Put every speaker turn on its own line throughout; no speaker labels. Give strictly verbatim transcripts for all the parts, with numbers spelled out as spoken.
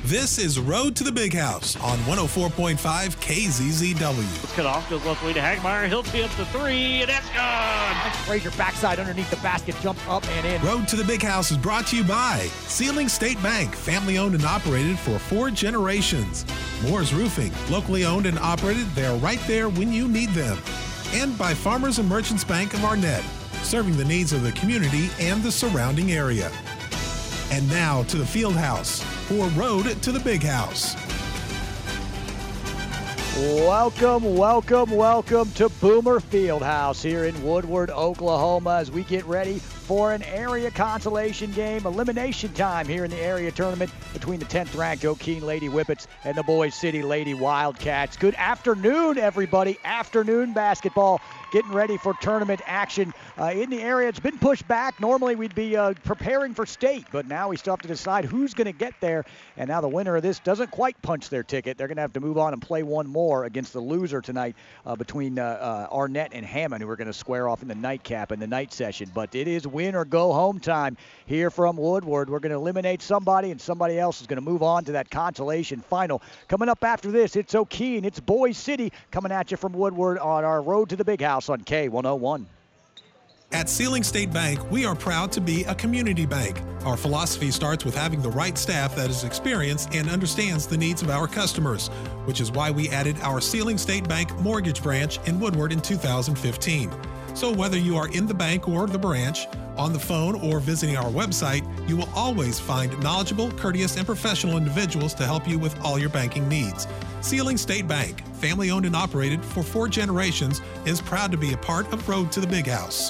This is Road to the Big House on one oh four point five K Z Z W.
Let's cut off, goes left way to Hagmeyer. He'll tee up the three, and that's good.
Frazier backside underneath the basket, jumps up and in.
Road to the Big House is brought to you by Sealing State Bank, family owned and operated for four generations. Moore's Roofing, locally owned and operated, they're right there when you need them. And by Farmers and Merchants Bank of Arnett, serving the needs of the community and the surrounding area. And now to the Field House for Road to the Big House.
Welcome, welcome, welcome to Boomer Fieldhouse here in Woodward, Oklahoma, as we get ready for an area consolation game, elimination time here in the area tournament between the tenth ranked O'Keene Lady Whippets and the Boys City Lady Wildcats. Good afternoon, everybody. Afternoon basketball, getting ready for tournament action uh, in the area. It's been pushed back. Normally we'd be uh, preparing for state, but now we still have to decide who's going to get there. And now the winner of this doesn't quite punch their ticket. They're going to have to move on and play one more against the loser tonight uh, between uh, uh, Arnett and Hammond, who are going to square off in the nightcap in the night session. But it is win or go home time here from Woodward. We're going to eliminate somebody, and somebody else is going to move on to that consolation final. Coming up after this, it's O'Keene, it's Boys City coming at you from Woodward on our Road to the Big House on K one oh one.
At Sealing State Bank, we are proud to be a community bank. Our philosophy starts with having the right staff that is experienced and understands the needs of our customers, which is why we added our Sealing State Bank mortgage branch in Woodward in two thousand fifteen. So whether you are in the bank or the branch, on the phone, or visiting our website, you will always find knowledgeable, courteous, and professional individuals to help you with all your banking needs. Sealing State Bank, family owned and operated for four generations, is proud to be a part of Road to the Big House.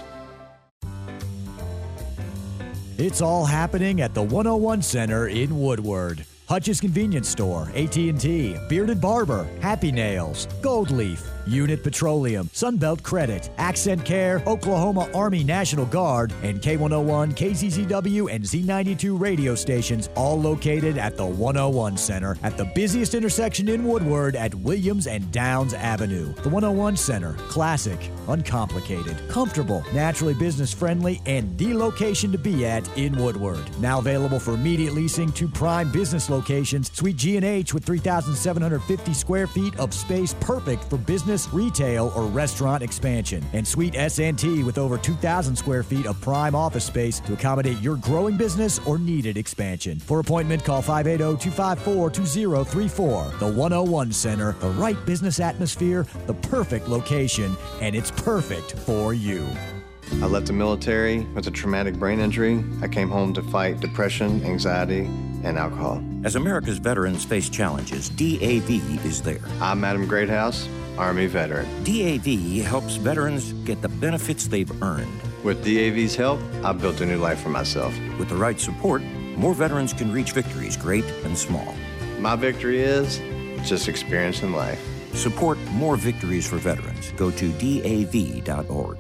It's all happening at the one oh one Center in Woodward. Hutch's Convenience Store, A T and T, Bearded Barber, Happy Nails, Gold Leaf, Unit Petroleum, Sunbelt Credit, Accent Care, Oklahoma Army National Guard, and K one oh one, K Z Z W, and Z ninety-two radio stations, all located at the one oh one Center at the busiest intersection in Woodward at Williams and Downs Avenue. The one oh one Center, classic, uncomplicated, comfortable, naturally business-friendly, and the location to be at in Woodward. Now available for immediate leasing to prime business locations, Suite G and H with three thousand seven hundred fifty square feet of space perfect for business, retail, or restaurant expansion. And Suite S and T with over two thousand square feet of prime office space to accommodate your growing business or needed expansion. For appointment, call five eight zero, two five four, two zero three four. The one oh one Center, the right business atmosphere, the perfect location, and it's perfect for you.
I left the military with a traumatic brain injury. I came home to fight depression, anxiety, and alcohol.
As America's veterans face challenges, D A V is there.
I'm Adam Greathouse, Army veteran.
D A V helps veterans get the benefits they've earned.
With D A V's help, I've built a new life for myself.
With the right support, more veterans can reach victories, great and small.
My victory is just experiencing life.
Support more victories for veterans. Go to D A V dot org.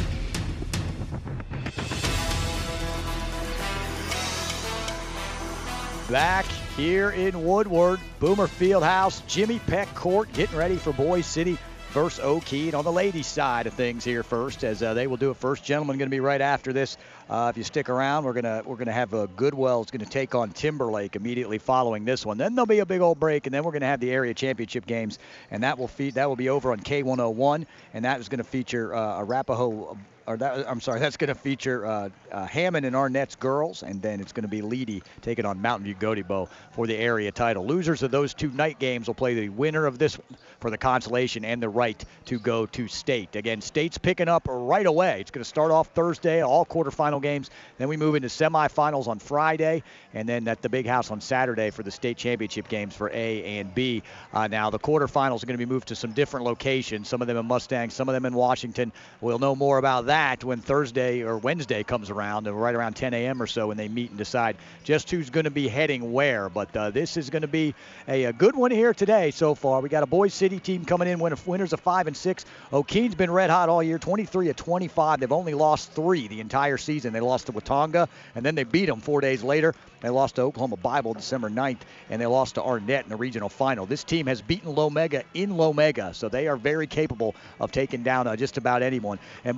Back here in Woodward, Boomer Fieldhouse, Jimmy Peck Court, getting ready for Boys City versus O'Keene on the ladies' side of things here first, as uh, they will do it first. Gentlemen, going to be right after this. Uh, if you stick around, we're gonna we're gonna have uh, Goodwell's going to take on Timberlake immediately following this one. Then there'll be a big old break, and then we're going to have the area championship games, and that will feed that will be over on K one oh one, and that is going to feature uh, Arapahoe. Or that, I'm sorry, that's going to feature uh, uh, Hammond and Arnett's girls, and then it's going to be Leedy taking on Mountain View Gotebo for the area title. Losers of those two night games will play the winner of this for the consolation and the right to go to state. Again, state's picking up right away. It's going to start off Thursday, all quarterfinal games. Then we move into semifinals on Friday, and then at the Big House on Saturday for the state championship games for A and B. Uh, now, the quarterfinals are going to be moved to some different locations, some of them in Mustang, some of them in Washington. We'll know more about that that when Thursday or Wednesday comes around, and right around ten a.m. or so when they meet and decide just who's going to be heading where. But uh, this is going to be a, a good one here today so far. We got a Boys City team coming in, winner, winners of five and six. O'Keene's been red hot all year, twenty-three of twenty-five. They've only lost three the entire season. They lost to Watonga, and then they beat them four days later. They lost to Oklahoma Bible December ninth, and they lost to Arnett in the regional final. This team has beaten Lomega in Lomega, so they are very capable of taking down uh, just about anyone. And Boys City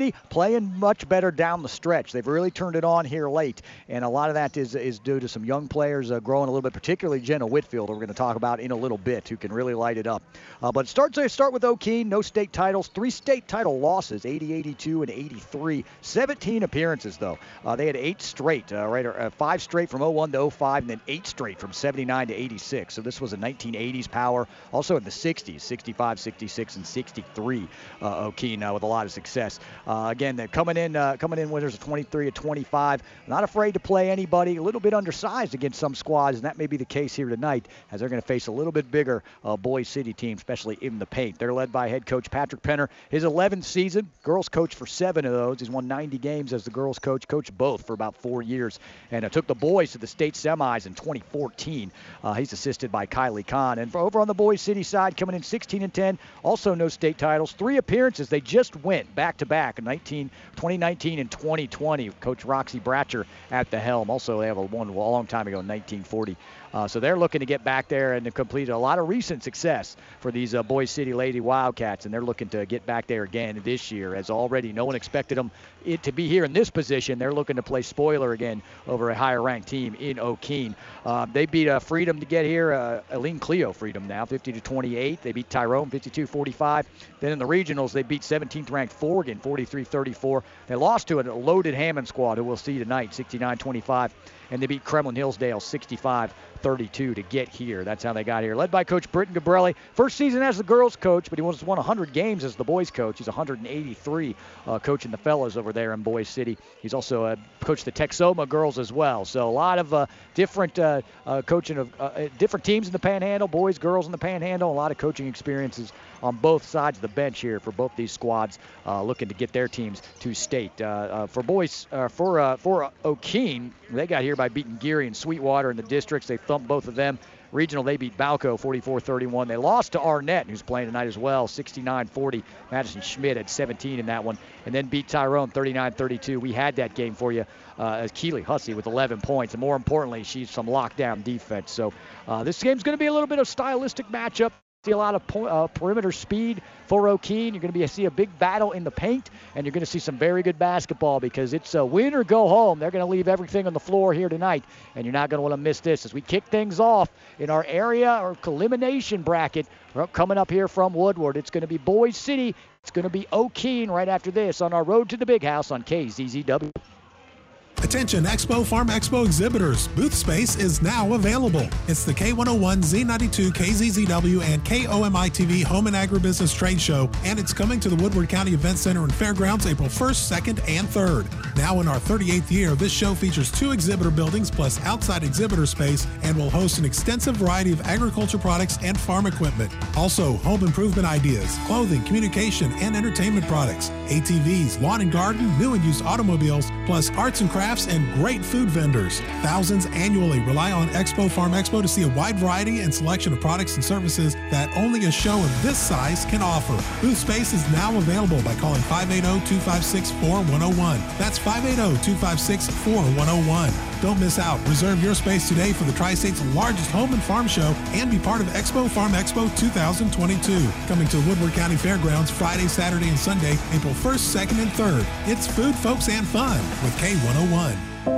City playing much better down the stretch. They've really turned it on here late, and a lot of that is is due to some young players uh, growing a little bit, particularly Jenna Whitfield, who we're going to talk about in a little bit, who can really light it up. Uh, but start to start with O'Keene, no state titles, three state title losses, eighty, eighty-two, and eighty-three. seventeen appearances, though. Uh, they had eight straight, uh, right, uh, five straight from oh one to oh five, and then eight straight from seventy-nine to eighty-six. So this was a nineteen eighties power. Also in the sixties, sixty-five, sixty-six, and sixty-three. Uh, O'Keene uh, with a lot of success. Uh, again, they're coming in, uh, coming in winners of twenty-three of twenty-five. Not afraid to play anybody. A little bit undersized against some squads, and that may be the case here tonight, as they're going to face a little bit bigger uh, Boise City team, especially in the paint. They're led by head coach Patrick Penner. His eleventh season, girls coach for seven of those. He's won ninety games as the girls coach, coached both for about four years, and uh, took the boys to the state semis in twenty fourteen. Uh, he's assisted by Kylie Kahn. And for over on the Boise City side, coming in sixteen and ten, also no state titles, three appearances. They just went back-to-back in twenty nineteen and twenty twenty. Coach Roxy Bratcher at the helm. Also, they have a one a long time ago in nineteen forty. Uh, so they're looking to get back there and to complete a lot of recent success for these uh, Boise City Lady Wildcats, and they're looking to get back there again this year, as already no one expected them it to be here in this position. They're looking to play spoiler again over a higher-ranked team in O'Keene. Uh, they beat uh, Freedom to get here. Uh, Aline Cleo Freedom now, fifty to twenty-eight. They beat Tyrone, fifty-two forty-five. Then in the regionals, they beat seventeenth-ranked Forgan, forty-three thirty-four. They lost to a loaded Hammond squad, who we'll see tonight, sixty-nine twenty-five. And they beat Kremlin Hillsdale sixty-five thirty-two to get here. That's how they got here. Led by Coach Britton Gabrelli. First season as the girls coach, but he won one hundred games as the boys coach. He's one hundred eighty-three uh, coaching the fellas over there in Boise City. He's also uh, coached the Texoma girls as well. So a lot of uh, different uh, uh, coaching of uh, different teams in the Panhandle, boys, girls in the Panhandle. A lot of coaching experiences on both sides of the bench here for both these squads, uh, looking to get their teams to state. Uh, uh, for boys, uh, for uh, for O'Keene, they got here by beating Geary and Sweetwater in the districts. They thumped both of them. Regional, they beat Balco forty-four thirty-one. They lost to Arnett, who's playing tonight as well, sixty-nine forty. Madison Schmidt had seventeen in that one, and then beat Tyrone thirty-nine thirty-two. We had that game for you uh, as Keely Hussey with eleven points, and more importantly, she's some lockdown defense. So uh, this game's going to be a little bit of stylistic matchup. See a lot of po- uh, perimeter speed for O'Keene. You're going to be see a big battle in the paint, and you're going to see some very good basketball, because it's a win or go home. They're going to leave everything on the floor here tonight, and you're not going to want to miss this as we kick things off in our area or elimination bracket coming up here from Woodward. It's going to be Boise City. It's going to be O'Keene right after this on our road to the Big House on K Z Z W.
Attention Expo Farm Expo exhibitors. Booth space is now available. It's the K one oh one, Z ninety-two, K Z Z W, and K O M I T V Home and Agribusiness Trade Show, and it's coming to the Woodward County Event Center and Fairgrounds April first, second, and third. Now in our thirty-eighth year, this show features two exhibitor buildings plus outside exhibitor space and will host an extensive variety of agriculture products and farm equipment. Also, home improvement ideas, clothing, communication, and entertainment products, A T Vs, lawn and garden, new and used automobiles, plus arts and crafts and great food vendors. Thousands annually rely on Expo Farm Expo to see a wide variety and selection of products and services that only a show of this size can offer. Booth space is now available by calling five eight zero, two five six, four one zero one. That's five eight zero, two five six, four one zero one. Don't miss out. Reserve your space today for the Tri-State's largest home and farm show and be part of Expo Farm Expo two thousand twenty-two. Coming to Woodward County Fairgrounds Friday, Saturday, and Sunday, April first, second, and third. It's food, folks, and fun with K one oh one.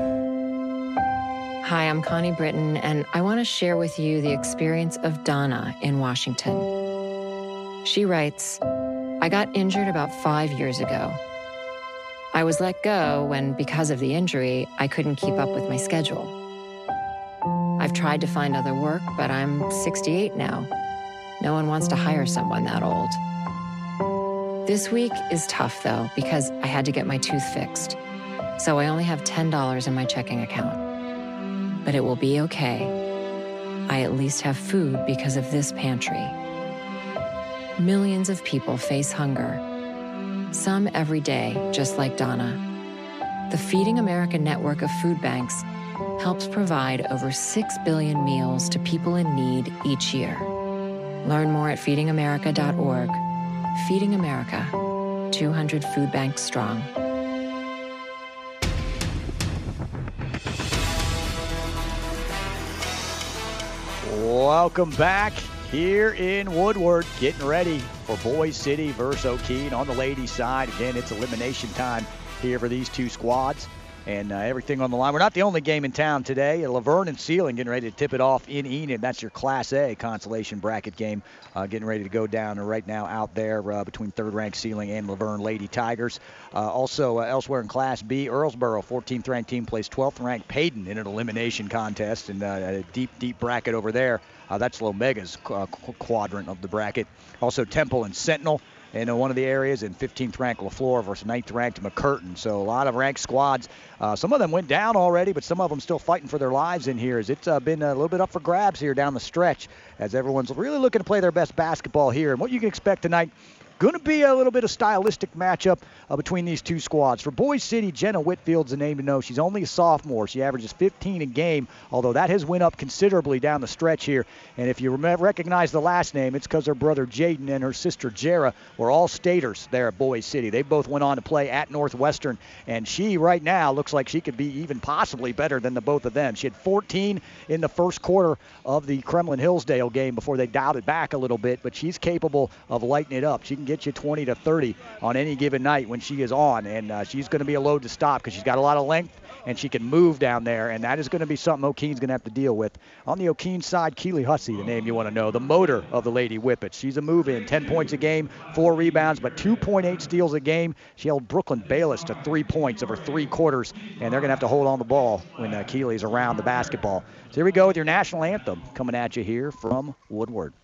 Hi, I'm Connie Britton, and I want to share with you the experience of Donna in Washington. She writes, I got injured about five years ago. I was let go when, because of the injury, I couldn't keep up with my schedule. I've tried to find other work, but I'm sixty-eight now. No one wants to hire someone that old. This week is tough, though, because I had to get my tooth fixed. So I only have ten dollars in my checking account. But it will be okay. I at least have food because of this pantry. Millions of people face hunger. Some every day, just like Donna. The Feeding America network of food banks helps provide over six billion meals to people in need each year. Learn more at feeding america dot org. Feeding America, two hundred food banks strong.
Welcome back here in Woodward, getting ready for Boys City versus O'Keene. On the ladies' side, again, it's elimination time here for these two squads. And uh, everything on the line. We're not the only game in town today. Laverne and Sealing getting ready to tip it off in Enid. That's your Class A consolation bracket game. Uh, getting ready to go down right now out there uh, between third-ranked Sealing and Laverne Lady Tigers. Uh, also, uh, elsewhere in Class B, Earlsboro, fourteenth-ranked team, plays twelfth-ranked Payton in an elimination contest. And uh, a deep, deep bracket over there. Uh, that's Lomega's uh, quadrant of the bracket. Also, Temple and Sentinel in uh, one of the areas, and fifteenth-ranked LaFleur versus ninth-ranked McCurtain. So a lot of ranked squads. Uh, some of them went down already, but some of them still fighting for their lives in here. As it's uh, been a little bit up for grabs here down the stretch, as everyone's really looking to play their best basketball here. And what you can expect tonight, going to be a little bit of stylistic matchup uh, between these two squads. For Boys City, Jenna Whitfield's a name to know. She's only a sophomore. She averages fifteen a game, although that has went up considerably down the stretch here. And if you rem- recognize the last name, it's because her brother Jaden and her sister Jera were all staters there at Boys City. They both went on to play at Northwestern, and she right now looks like she could be even possibly better than the both of them. She had fourteen in the first quarter of the Kremlin-Hillsdale game before they dialed it back a little bit, but she's capable of lighting it up. She can get you twenty to thirty on any given night when she is on, and uh, she's going to be a load to stop because she's got a lot of length and she can move down there, and that is going to be something O'Keene's going to have to deal with. On the O'Keene side, Keely Hussey, the name you want to know, the motor of the Lady Whippets. She's a move-in, ten points a game, four rebounds, but two point eight steals a game. She held Brooklyn Bayless to three points over three quarters, and they're going to have to hold on the ball when uh, Keely's around the basketball. So here we go with your national anthem coming at you here from Woodward.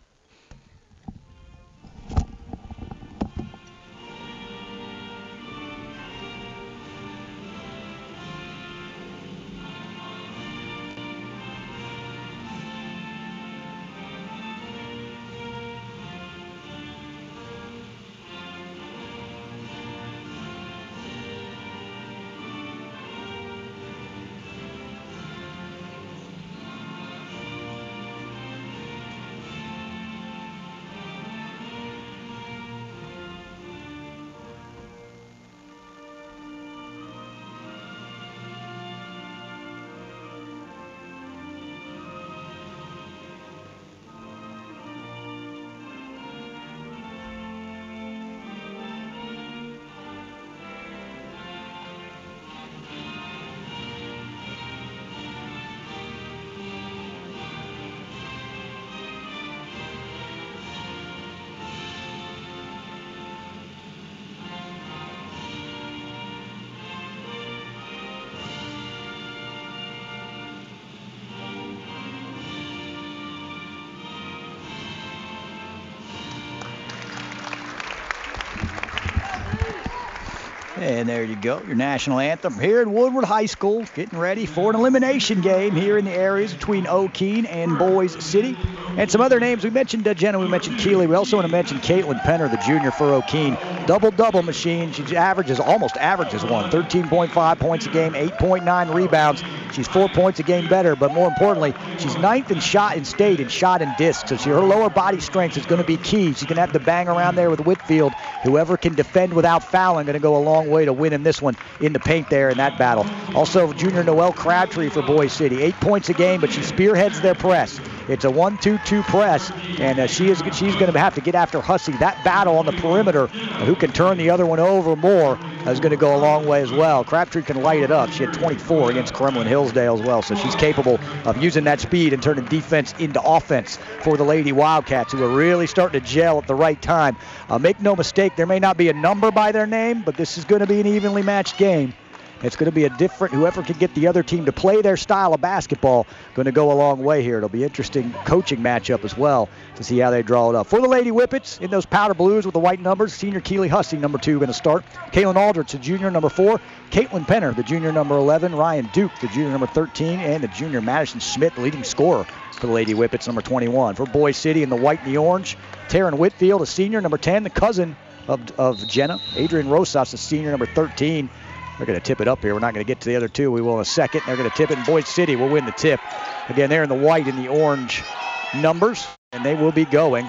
And there you go, your national anthem here at Woodward High School, getting ready for an elimination game here in the areas between O'Keene and Boys City. And some other names, we mentioned uh, Jenna, we mentioned Keely, we also want to mention Caitlin Penner, the junior for O'Keene. Double-double machine, she averages, almost averages one, thirteen point five points a game, eight point nine rebounds. She's four points a game better, but more importantly, she's ninth in shot in state and shot and disc. So she, her lower body strength is going to be key. She's going to have to bang around there with Whitfield. Whoever can defend without fouling going to go a long way to winning this one in the paint there in that battle. Also, junior Noelle Crabtree for Boys City, eight points a game, but she spearheads their press. It's a one two two press, and uh, she is she's going to have to get after Hussey. That battle on the perimeter, uh, who can turn the other one over more, uh, is going to go a long way as well. Crabtree can light it up. She had twenty-four against Kremlin-Hillsdale as well, so she's capable of using that speed and turning defense into offense for the Lady Wildcats, who are really starting to gel at the right time. Uh, make no mistake, there may not be a number by their name, but this is going to be an evenly matched game. It's going to be a different, whoever can get the other team to play their style of basketball, going to go a long way here. It'll be interesting coaching matchup as well to see how they draw it up. For the Lady Whippets, in those powder blues with the white numbers, senior Keely Hussey, number two, going to start. Kaylin Aldrich, the junior, number four. Caitlin Penner, the junior, number eleven. Ryan Duke, the junior, number thirteen. And the junior Madison Schmidt, the leading scorer for the Lady Whippets, number twenty-one. For Boys City in the white and the orange, Taryn Whitfield, a senior, number ten, the cousin of, of Jenna. Adrian Rosas, a senior, number thirteen. They're going to tip it up here. We're not going to get to the other two. We will in a second. They're going to tip it, and Boys City will win the tip. Again, they're in the white and the orange numbers, and they will be going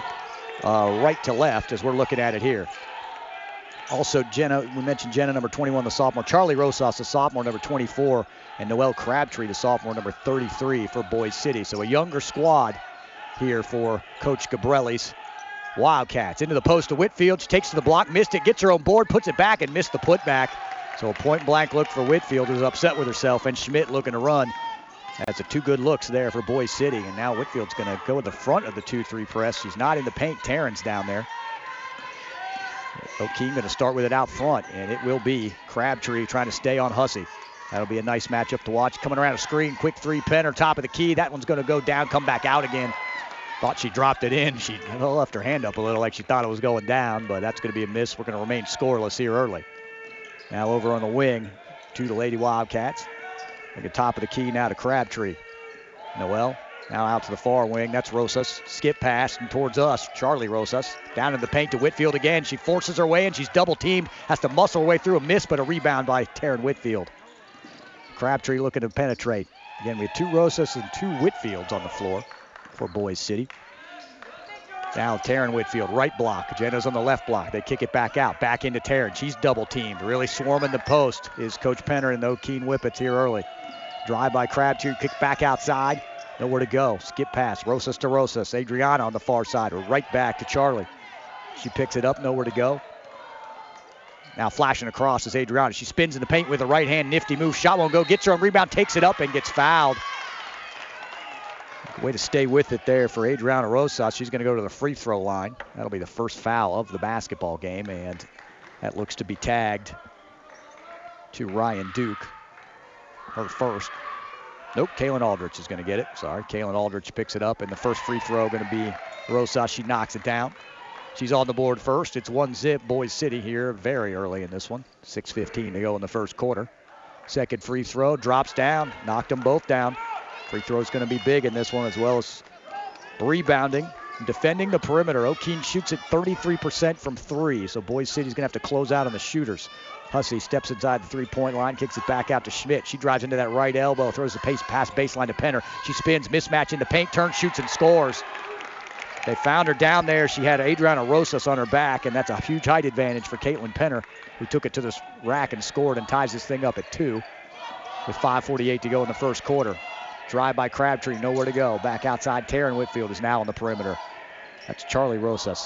uh, right to left as we're looking at it here. Also, Jenna, we mentioned Jenna, number twenty-one, the sophomore. Charlie Rosas, the sophomore, number twenty-four. And Noelle Crabtree, the sophomore, number thirty-three for Boys City. So a younger squad here for Coach Gabrelli's Wildcats. Into the post to Whitfield. She takes to the block, missed it, gets her own board, puts it back, and missed the putback. So a point-blank look for Whitfield, who's upset with herself, and Schmidt looking to run. That's a two good looks there for Boise City, and now Whitfield's going to go with the front of the two three press. She's not in the paint. Taryn's down there. O'Keene going to start with it out front, and it will be Crabtree trying to stay on Hussey. That'll be a nice matchup to watch. Coming around a screen, quick three, Penner, top of the key. That one's going to go down, come back out again. Thought she dropped it in. She left her hand up a little like she thought it was going down, but that's going to be a miss. We're going to remain scoreless here early. Now over on the wing to the Lady Wildcats. At the top of the key now to Crabtree. Noel now out to the far wing. That's Rosas. Skip pass and towards us. Charlie Rosas. Down in the paint to Whitfield again. She forces her way in. She's double teamed. Has to muscle her way through a miss, but a rebound by Taryn Whitfield. Crabtree looking to penetrate. Again, we have two Rosas and two Whitfields on the floor for Boise City. Now Taryn Whitfield, right block. Jenna's on the left block. They kick it back out. Back into Taryn. She's double teamed. Really swarming the post is Coach Penner and the O'Keene Whippets here early. Drive by Crabtree, kick back outside. Nowhere to go. Skip pass. Rosas to Rosas. Adriana on the far side. Right back to Charlie. She picks it up. Nowhere to go. Now flashing across is Adriana. She spins in the paint with a right hand. Nifty move. Shot won't go. Gets her on rebound. Takes it up and gets fouled. Way to stay with it there for Adriana Rosas. She's going to go to the free throw line. That'll be the first foul of the basketball game. And that looks to be tagged to Ryan Duke. Her first. Nope, Kaylin Aldrich is going to get it. Sorry, Kaylin Aldrich picks it up, and the first free throw going to be Rosas. She knocks it down. She's on the board first. It's one zip, Boise City here very early in this one. six fifteen to go in the first quarter. Second free throw, drops down, knocked them both down. Free throw is going to be big in this one, as well as rebounding, defending the perimeter. O'Keene shoots at thirty-three percent from three, so Boise City's going to have to close out on the shooters. Hussey steps inside the three-point line, kicks it back out to Schmidt. She drives into that right elbow, throws the pace pass baseline to Penner. She spins, mismatch in the paint, turns, shoots, and scores. They found her down there. She had Adriana Rosas on her back, and that's a huge height advantage for Caitlin Penner, who took it to the rack and scored and ties this thing up at two with five forty-eight to go in the first quarter. Drive by Crabtree, nowhere to go. Back outside, Taryn Whitfield is now on the perimeter. That's Charlie Rosas.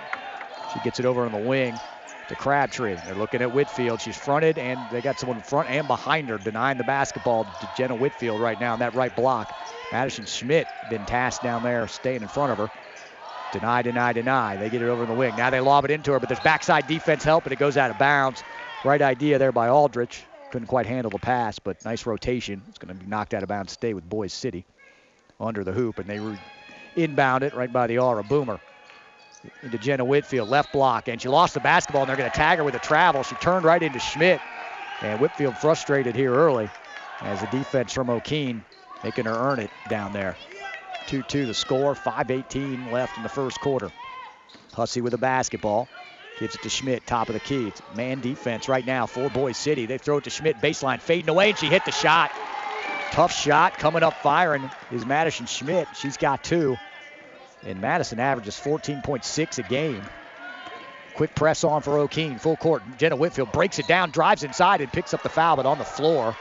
She gets it over on the wing to Crabtree. They're looking at Whitfield. She's fronted, and they got someone in front and behind her, denying the basketball to Jenna Whitfield right now in that right block. Madison Schmidt been tasked down there, staying in front of her. Deny, deny, deny. They get it over in the wing. Now they lob it into her, but there's backside defense help, and it goes out of bounds. Right idea there by Aldrich. Couldn't quite handle the pass, but nice rotation. It's going to be knocked out of bounds, stay with Boise City under the hoop, and they re- inbound it right by the Aura Boomer. Into Jenna Whitfield, left block, and she lost the basketball, and they're going to tag her with a travel. She turned right into Schmidt, and Whitfield frustrated here early as the defense from O'Keene making her earn it down there. two two the score, five eighteen left in the first quarter. Hussey with the basketball. Gives it to Schmidt, top of the key. It's man defense right now for Boise City. They throw it to Schmidt, baseline, fading away, and she hit the shot. Tough shot, coming up firing is Madison Schmidt. She's got two. And Madison averages fourteen point six a game. Quick press on for O'Keene, full court. Jenna Whitfield breaks it down, drives inside, and picks up the foul, but on the floor.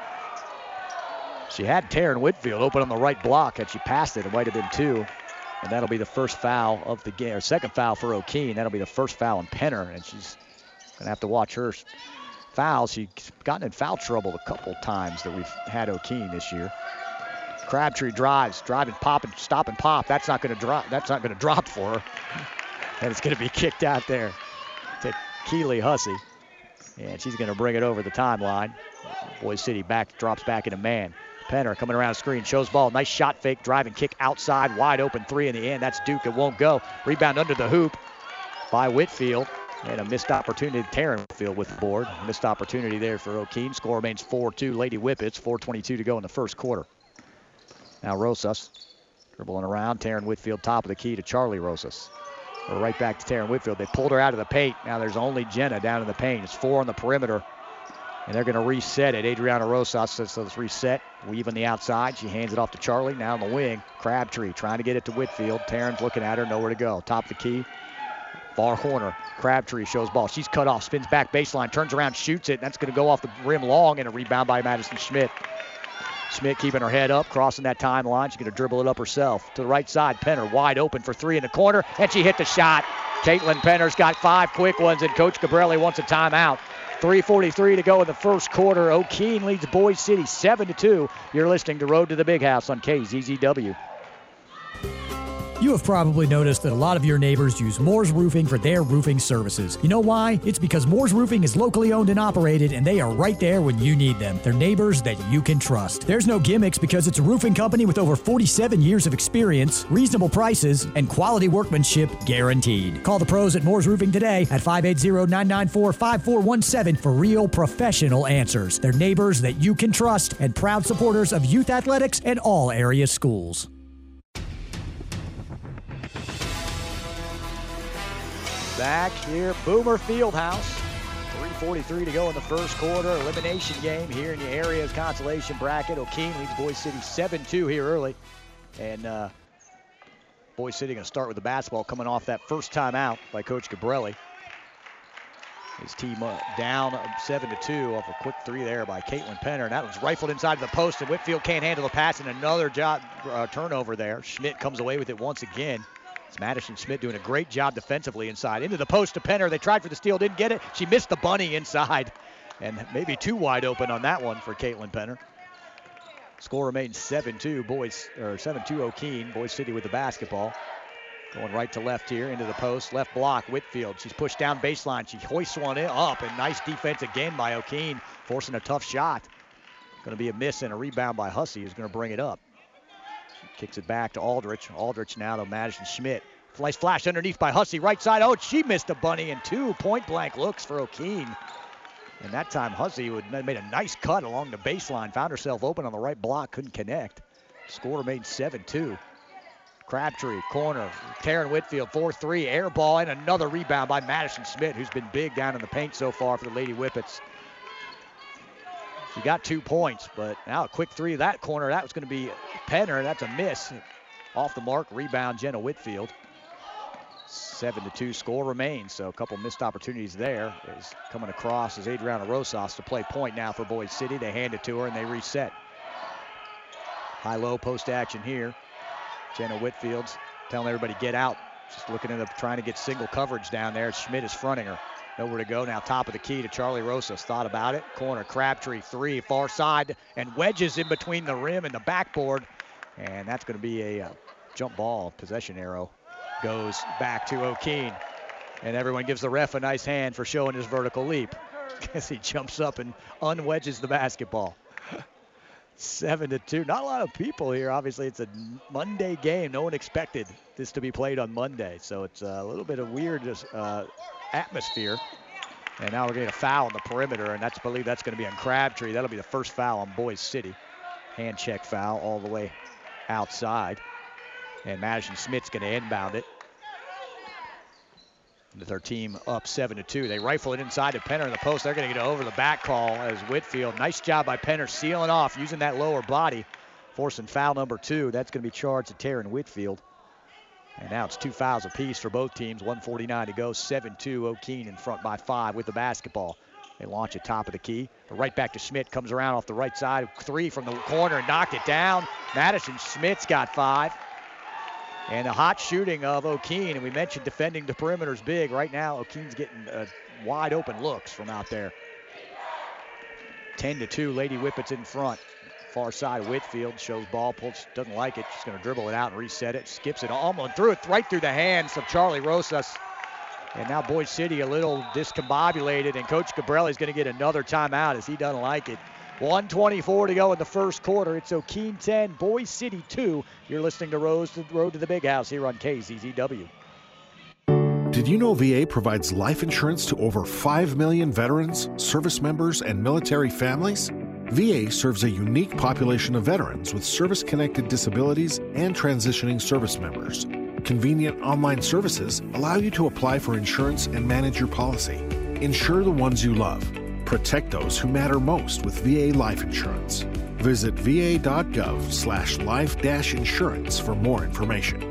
She had Taryn Whitfield open on the right block. Had she passed it, it might have been two. And that'll be the first foul of the game, or second foul for O'Keene. That'll be the first foul on Penner, and she's going to have to watch her fouls. She's gotten in foul trouble a couple times that we've had O'Keene this year. Crabtree drives, driving, popping, stop and pop. That's not going to drop. That's not going to drop for her, and it's going to be kicked out there to Keely Hussey, and she's going to bring it over the timeline. Boise City back drops back into man. Penner coming around the screen, shows ball, nice shot fake, driving kick outside, wide open three in the end. That's Duke, it won't go. Rebound under the hoop by Whitfield, and a missed opportunity. Taryn Whitfield with the board. Missed opportunity there for O'Keene. Score remains four two, Lady Whippets, four twenty-two to go in the first quarter. Now Rosas dribbling around, Taryn Whitfield top of the key to Charlie Rosas. We're right back to Taryn Whitfield. They pulled her out of the paint. Now there's only Jenna down in the paint. It's four on the perimeter. And they're going to reset it. Adriana Rosas says, let's reset. Weave on the outside. She hands it off to Charlie. Now on the wing. Crabtree trying to get it to Whitfield. Taryn's looking at her. Nowhere to go. Top of the key. Far corner. Crabtree shows ball. She's cut off. Spins back baseline. Turns around. Shoots it. That's going to go off the rim long. And a rebound by Madison Schmidt. Schmidt keeping her head up, crossing that timeline. She's going to dribble it up herself. To the right side, Penner wide open for three in the corner, and she hit the shot. Caitlin Penner's got five quick ones, and Coach Gabrelli wants a timeout. three forty-three to go in the first quarter. O'Keene leads Boys City seven to two. You're listening to Road to the Big House on K Z Z W.
You have probably noticed that a lot of your neighbors use Moore's Roofing for their roofing services. You know why? It's because Moore's Roofing is locally owned and operated, and they are right there when you need them. They're neighbors that you can trust. There's no gimmicks because it's a roofing company with over forty-seven years of experience, reasonable prices, and quality workmanship guaranteed. Call the pros at Moore's Roofing today at five eight zero, nine nine four, five four one seven for real professional answers. They're neighbors that you can trust and proud supporters of youth athletics and all area schools.
Back here, Boomer Fieldhouse. three forty-three to go in the first quarter. Elimination game here in the area's consolation bracket. O'Keene leads Boys City seven two here early. And uh, Boys City going to start with the basketball coming off that first timeout by Coach Gabrelli. His team uh, down seven to two off a quick three there by Caitlin Penner. And that was rifled inside the post, and Whitfield can't handle the pass, and another job, uh, turnover there. Schmidt comes away with it once again. It's Madison Schmidt doing a great job defensively inside. Into the post to Penner. They tried for the steal, didn't get it. She missed the bunny inside. And maybe too wide open on that one for Caitlin Penner. Score remains seven two. Boys, or seven two O'Keene. Boys City with the basketball. Going right to left here, into the post. Left block, Whitfield. She's pushed down baseline. She hoists one in, up, and nice defense again by O'Keene, forcing a tough shot. Going to be a miss and a rebound by Hussey, who's going to bring it up. Kicks it back to Aldrich. Aldrich now to Madison Schmidt. Nice flash underneath by Hussey. Right side. Oh, she missed a bunny, and two point-blank looks for O'Keene. And that time Hussey would made a nice cut along the baseline. Found herself open on the right block. Couldn't connect. Score remained seven two. Crabtree, corner. Taryn Whitfield, four three. Air ball, and another rebound by Madison Schmidt, who's been big down in the paint so far for the Lady Whippets. She got two points, but now a quick three of that corner. That was going to be Penner. That's a miss. Off the mark, rebound, Jenna Whitfield. seven to two score remains, so a couple missed opportunities there. Is coming across is Adriana Rosas to play point now for Boys City. They hand it to her, and they reset. High-low post action here. Jenna Whitfield's telling everybody get out. Just looking at the, trying to get single coverage down there. Schmidt is fronting her. Nowhere to go now. Top of the key to Charlie Rosas. Thought about it. Corner, Crabtree, three, far side, and wedges in between the rim and the backboard. And that's going to be a uh, jump ball. Possession arrow goes back to O'Keene. And everyone gives the ref a nice hand for showing his vertical leap as he jumps up and unwedges the basketball. Seven to two. Not a lot of people here. Obviously, it's a Monday game. No one expected this to be played on Monday, so it's a little bit of weird uh, atmosphere. And now we're getting a foul on the perimeter, and that's I believe that's going to be on Crabtree. That'll be the first foul on Boys City. Hand check foul all the way outside, and Madison Schmidt's going to inbound it. With their team up seven to two. They rifle it inside to Penner in the post. They're going to get over the back call as Whitfield. Nice job by Penner sealing off, using that lower body, forcing foul number two. That's going to be charged to Taryn Whitfield. And now it's two fouls apiece for both teams. one forty-nine to go. seven two. O'Keene in front by five with the basketball. They launch it top of the key. Right back to Schmidt. Comes around off the right side. Three from the corner and knocked it down. Madison Schmidt's got five. And the hot shooting of O'Keene, and we mentioned defending the perimeter's big. Right now, O'Keene's getting uh, wide open looks from out there. ten to two, Lady Whippets in front. Far side, Whitfield shows ball, pulls, doesn't like it. She's going to dribble it out and reset it. Skips it almost, threw it right through the hands of Charlie Rosas. And now Boys City a little discombobulated, and Coach Gabrelli's going to get another timeout as he doesn't like it. one twenty-four to go in the first quarter. It's O'Keene ten, Boys City two. You're listening to Rose to Road to the Big House here on K Z Z W.
Did you know V A provides life insurance to over five million veterans, service members, and military families? V A serves a unique population of veterans with service-connected disabilities and transitioning service members. Convenient online services allow you to apply for insurance and manage your policy. Insure the ones you love. Protect those who matter most with V A Life Insurance. Visit va.gov slash life dash insurance for more information.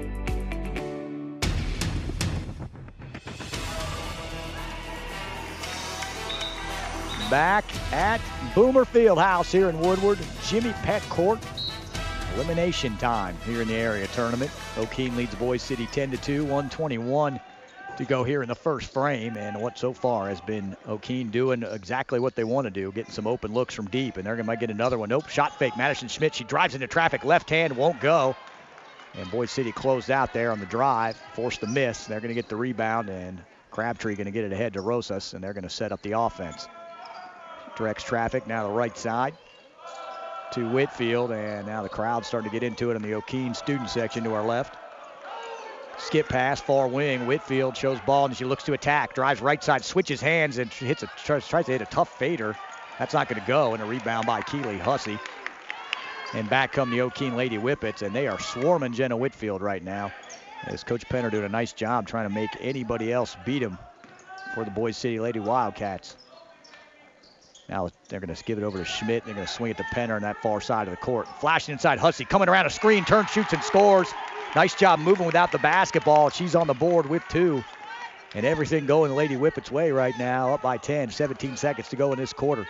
back at Boomer Fieldhouse here in Woodward. Jimmy Peck Court. Elimination time here in the area tournament. O'Keene leads Boise City ten to two, one twenty-one to go here in the first frame. And what so far has been O'Keene doing exactly what they want to do, getting some open looks from deep. And they're going to get another one. Nope, shot fake. Madison Schmidt, she drives into traffic. Left hand won't go. And Boise City closed out there on the drive, forced the miss. They're going to get the rebound, and Crabtree going to get it ahead to Rosas, and they're going to set up the offense. Directs traffic now the right side to Whitfield, and now the crowd's starting to get into it in the O'Keene student section to our left. Skip pass, far wing. Whitfield shows ball, and she looks to attack. Drives right side, switches hands, and hits a, tries, tries to hit a tough fader. That's not going to go, and a rebound by Keely Hussey. And back come the O'Keene Lady Whippets, and they are swarming Jenna Whitfield right now. As Coach Penner doing a nice job trying to make anybody else beat them for the Boise City Lady Wildcats. Now they're going to give it over to Schmidt. They're going to swing it to Penner on that far side of the court. Flashing inside Hussey, coming around a screen, turns, shoots, and scores. Nice job moving without the basketball. She's on the board with two. And everything going the Lady Whippets' way right now, up by ten, seventeen seconds to go in this quarter.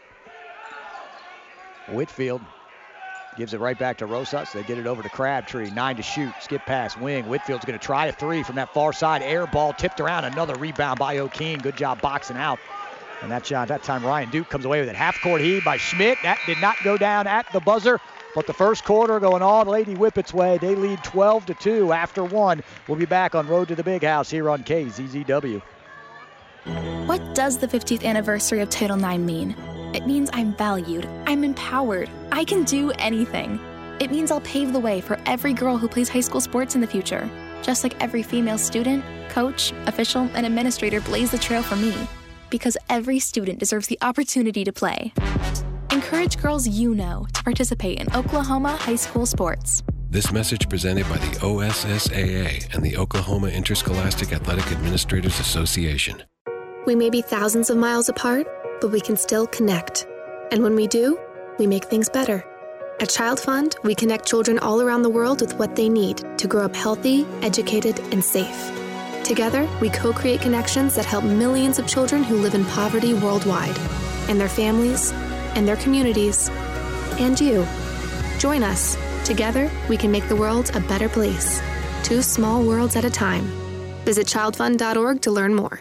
Whitfield gives it right back to Rosas. They get it over to Crabtree. Nine to shoot. Skip pass, wing. Whitfield's going to try a three from that far side. Air ball tipped around. Another rebound by O'Keene. Good job boxing out. And that shot, that time Ryan Duke comes away with it. Half-court heave by Schmidt. That did not go down at the buzzer. But the first quarter going all the Lady Whippets' way. They lead twelve to two after one. We'll be back on Road to the Big House here on K Z Z W.
What does the fiftieth anniversary of Title nine mean? It means I'm valued, I'm empowered, I can do anything. It means I'll pave the way for every girl who plays high school sports in the future, just like every female student, coach, official, and administrator blazed the trail for me, because every student deserves the opportunity to play. Encourage girls you know to participate in Oklahoma high school sports.
This message presented by the O S S A A and the Oklahoma Interscholastic Athletic Administrators Association.
We may be thousands of miles apart, but we can still connect. And when we do, we make things better. At Child Fund, we connect children all around the world with what they need to grow up healthy, educated, and safe. Together, we co-create connections that help millions of children who live in poverty worldwide, and their families, and their communities, and you. Join us. Together, we can make the world a better place. Two small worlds at a time. Visit child fund dot org to learn more.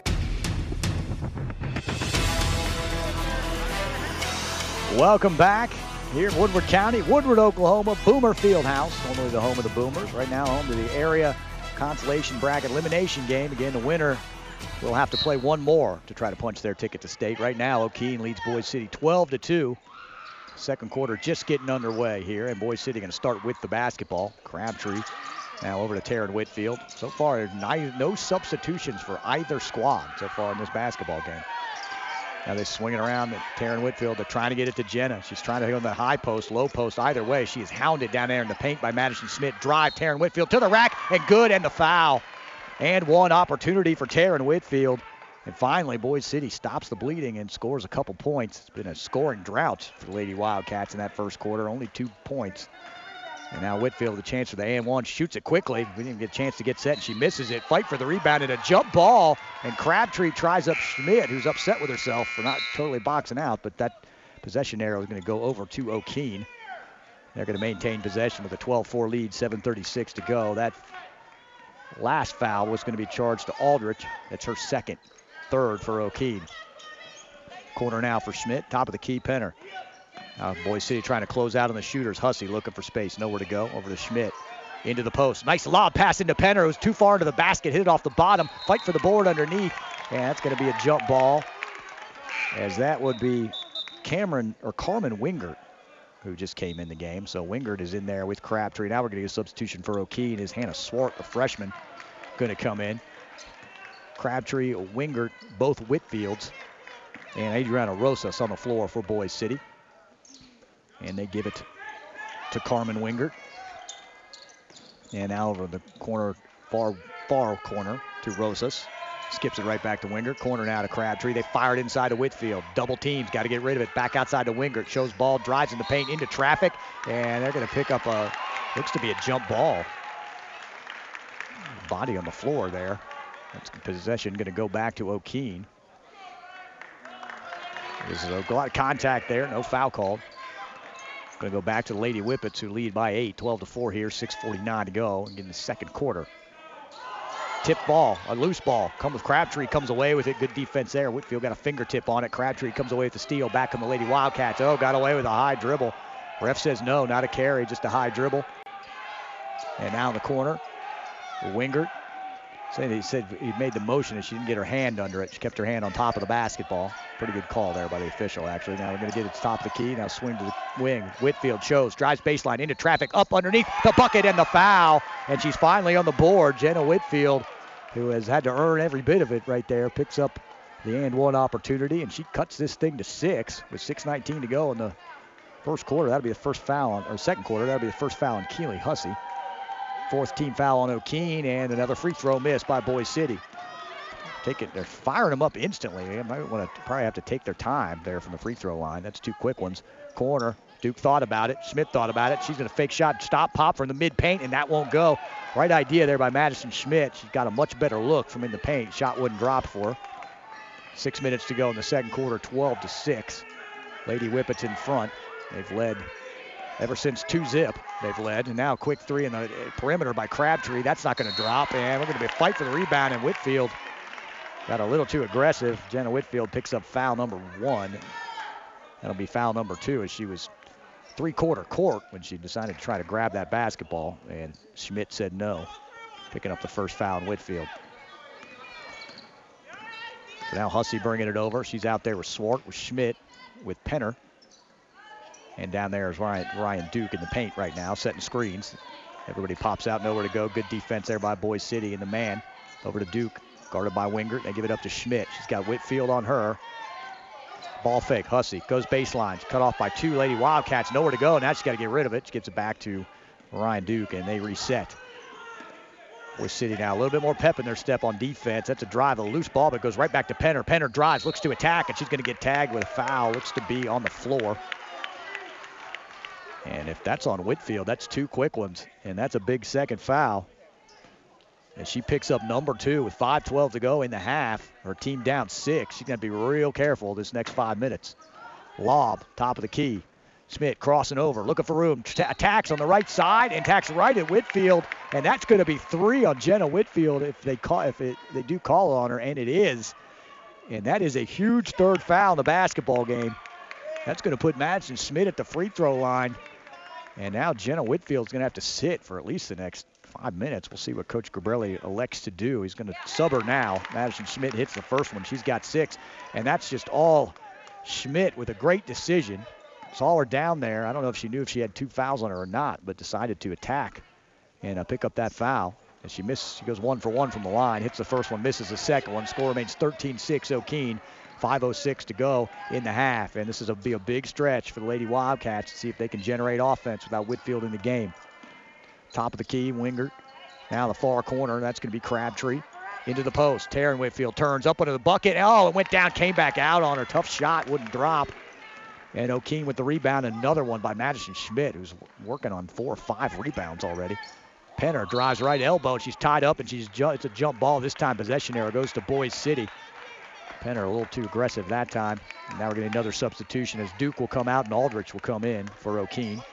Welcome back here in Woodward County, Woodward, Oklahoma, Boomer Fieldhouse, normally the home of the Boomers. Right now home to the area consolation bracket elimination game. Again, the winner will have to play one more to try to punch their ticket to state. Right now, O'Keene leads Boise City twelve to two. Second quarter just getting underway here, and Boise City going to start with the basketball. Crabtree now over to Taryn Whitfield. So far, no substitutions for either squad so far in this basketball game. Now they're swinging around at Taryn Whitfield. They're trying to get it to Jenna. She's trying to hit on the high post, low post, either way. She is hounded down there in the paint by Madison Schmidt. Drive, Taryn Whitfield to the rack, and good, and the foul. And one opportunity for Taryn Whitfield. And finally, Boise City stops the bleeding and scores a couple points. It's been a scoring drought for the Lady Wildcats in that first quarter, only two points. And now Whitfield with a chance for the and one, shoots it quickly. We didn't get a chance to get set, and she misses it. Fight for the rebound and a jump ball. And Crabtree tries up Schmidt, who's upset with herself for not totally boxing out, but that possession arrow is going to go over to O'Keene. They're going to maintain possession with a twelve four lead, seven thirty-six to go. That last foul was going to be charged to Aldrich. That's her second, third for O'Keene. Corner now for Schmidt, top of the key, Penner. Uh, Boise City trying to close out on the shooters. Hussey looking for space, nowhere to go. Over to Schmidt, into the post. Nice lob pass into Penner, who's too far into the basket, hit it off the bottom. Fight for the board underneath, and that's going to be a jump ball, as that would be Cameron or Carmen Wingert, who just came in the game. So Wingert is in there with Crabtree. Now we're going to get a substitution for O'Keene. Is Hannah Swart, the freshman, going to come in. Crabtree, Wingert, both Whitfields, and Adriana Rosas on the floor for Boise City. And they give it to Carmen Wingert. And now over the corner, far, far corner to Rosas. Skips it right back to Wingert. Corner now to Crabtree. They fired inside to Whitfield. Double teams, got to get rid of it. Back outside to Wingert. Shows ball, drives in the paint, into traffic. And they're going to pick up a, looks to be a jump ball. Body on the floor there. That's possession going to go back to O'Keene. There's a lot of contact there. No foul called. Going to go back to the Lady Whippets, who lead by eight. twelve to four here. six forty-nine to go in the second quarter. Tip ball, a loose ball. Comes with Crabtree, comes away with it. Good defense there. Whitfield got a fingertip on it. Crabtree comes away with the steal. Back on the Lady Wildcats. Oh, got away with a high dribble. Ref says no, not a carry, just a high dribble. And now in the corner, Wingert. He said he made the motion and she didn't get her hand under it. She kept her hand on top of the basketball. Pretty good call there by the official, actually. Now we're going to get it to top of the key. Now swing to the wing. Whitfield shows, drives baseline into traffic, up underneath the bucket and the foul. And she's finally on the board. Jenna Whitfield, who has had to earn every bit of it right there, picks up the and one opportunity, and she cuts this thing to six with six nineteen to go in the first quarter. That'll be the first foul, on, or second quarter. That'll be the first foul on Keely Hussey. Fourth team foul on O'Keene, and another free throw miss by Boys City. Take it, they're firing them up instantly. They might want to probably have to take their time there from the free throw line. That's two quick ones. Corner, Duke thought about it. Schmidt thought about it. She's going to fake shot, stop, pop from the mid-paint, and that won't go. Right idea there by Madison Schmidt. She's got a much better look from in the paint. Shot wouldn't drop for her. Six minutes to go in the second quarter, twelve to six. Lady Whippets in front. They've led ever since two zip, they've led. And now a quick three in the perimeter by Crabtree. That's not going to drop. And we're going to be a fight for the rebound. And Whitfield got a little too aggressive. Jenna Whitfield picks up foul number one. That'll be foul number two, as she was three-quarter court when she decided to try to grab that basketball. And Schmidt said no, picking up the first foul in Whitfield. So now Hussey bringing it over. She's out there with Swart, with Schmidt, with Penner. And down there is Ryan, Ryan Duke in the paint right now, setting screens. Everybody pops out, nowhere to go. Good defense there by Boys City, and the man over to Duke, guarded by Wingert. They give it up to Schmidt. She's got Whitfield on her. Ball fake, Hussey goes baseline. She's cut off by two Lady Wildcats, nowhere to go. Now she's got to get rid of it. She gives it back to Ryan Duke, and they reset. Boys City now a little bit more pep in their step on defense. That's a drive, a loose ball, but goes right back to Penner. Penner drives, looks to attack, and she's going to get tagged with a foul. Looks to be on the floor. And if that's on Whitfield, that's two quick ones, and that's a big second foul. And she picks up number two with five twelve to go in the half. Her team down six. She's going to be real careful this next five minutes. Lob, top of the key. Schmidt crossing over, looking for room. T- attacks on the right side and attacks right at Whitfield. And that's going to be three on Jenna Whitfield if they call, if it, they do call on her, and it is. And that is a huge third foul in the basketball game. That's going to put Madison Schmidt at the free throw line. And now Jenna Whitfield's going to have to sit for at least the next five minutes. We'll see what Coach Gabrielli elects to do. He's going to sub her now. Madison Schmidt hits the first one. She's got six. And that's just all Schmidt with a great decision. Saw her down there. I don't know if she knew if she had two fouls on her or not, but decided to attack and uh, pick up that foul. And she missed. She goes one for one from the line. Hits the first one, misses the second one. Score remains thirteen six O'Keene. five oh six to go in the half. And this is a be a big stretch for the Lady Wildcats to see if they can generate offense without Whitfield in the game. Top of the key, Wingert. Now the far corner. That's going to be Crabtree. Into the post. Taryn Whitfield turns up under the bucket. Oh, it went down, came back out on her. Tough shot, wouldn't drop. And O'Keene with the rebound. Another one by Madison Schmidt, who's working on four or five rebounds already. Penner drives right elbow. She's tied up, and she's ju- it's a jump ball. This time possession error goes to Boys City. Penner a little too aggressive that time. And now we're getting another substitution as Duke will come out and Aldrich will come in for O'Keene.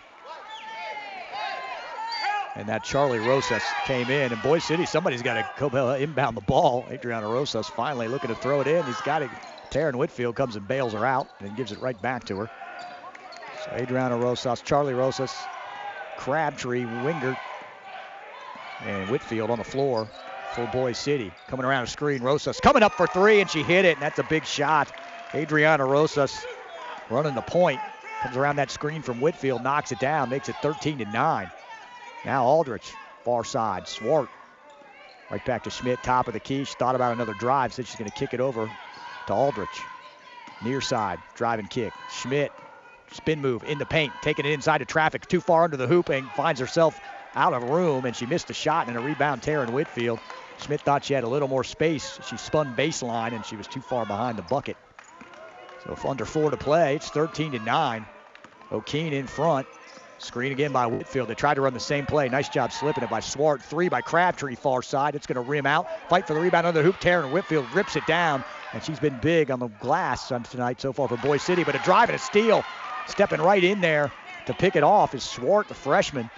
And that Charlie Rosas came in. And Boys City, somebody's got to go inbound the ball. Adriana Rosas finally looking to throw it in. He's got it. Taryn Whitfield comes and bails her out and gives it right back to her. So Adriana Rosas, Charlie Rosas, Crabtree, Wingert, and Whitfield on the floor for Boys City. Coming around a screen, Rosas coming up for three, and she hit it, and that's a big shot. Adriana Rosas running the point. Comes around that screen from Whitfield, knocks it down, makes it thirteen to nine. Now Aldrich, far side, Swart. Right back to Schmidt, top of the key. She thought about another drive, said she's going to kick it over to Aldrich. Near side, drive and kick. Schmidt, spin move in the paint, taking it inside of traffic, too far under the hoop, and finds herself out of room, and she missed a shot and a rebound. Taryn Whitfield. Schmidt thought she had a little more space. She spun baseline, and she was too far behind the bucket. So under four to play, it's thirteen to nine. O'Keene in front. Screen again by Whitfield. They tried to run the same play. Nice job slipping it by Swart. Three by Crabtree, far side. It's going to rim out. Fight for the rebound under the hoop. Taryn Whitfield rips it down, And she's been big on the glass tonight so far for Boise City. But a drive and a steal. Stepping right in there to pick it off is Swart, the freshman.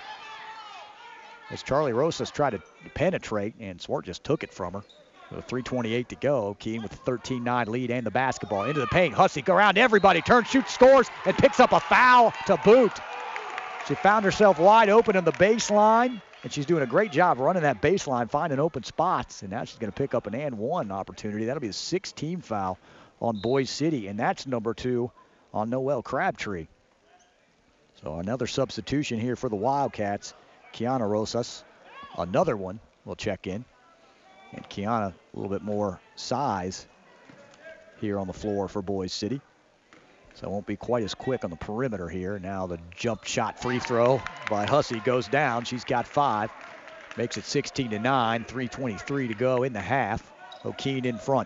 As Charlie Rosas tried to penetrate, and Swart just took it from her. With three twenty-eight to go, Keene with a thirteen nine lead and the basketball. Into the paint, Hussey go around everybody, turns, shoots, scores, and picks up a foul to boot. She found herself wide open in the baseline, and she's doing a great job running that baseline, finding open spots, and now she's going to pick up an and one opportunity. That'll be the sixth team foul on Boise City, and that's number two on Noelle Crabtree. So another substitution here for the Wildcats. Kiana Rosas, another one, will check in. And Kiana, a little bit more size here on the floor for Boise City. So it won't be quite as quick on the perimeter here. Now the jump shot free throw by Hussey goes down. She's got five. Makes it sixteen to nine, three twenty-three to go in the half. O'Keene in front.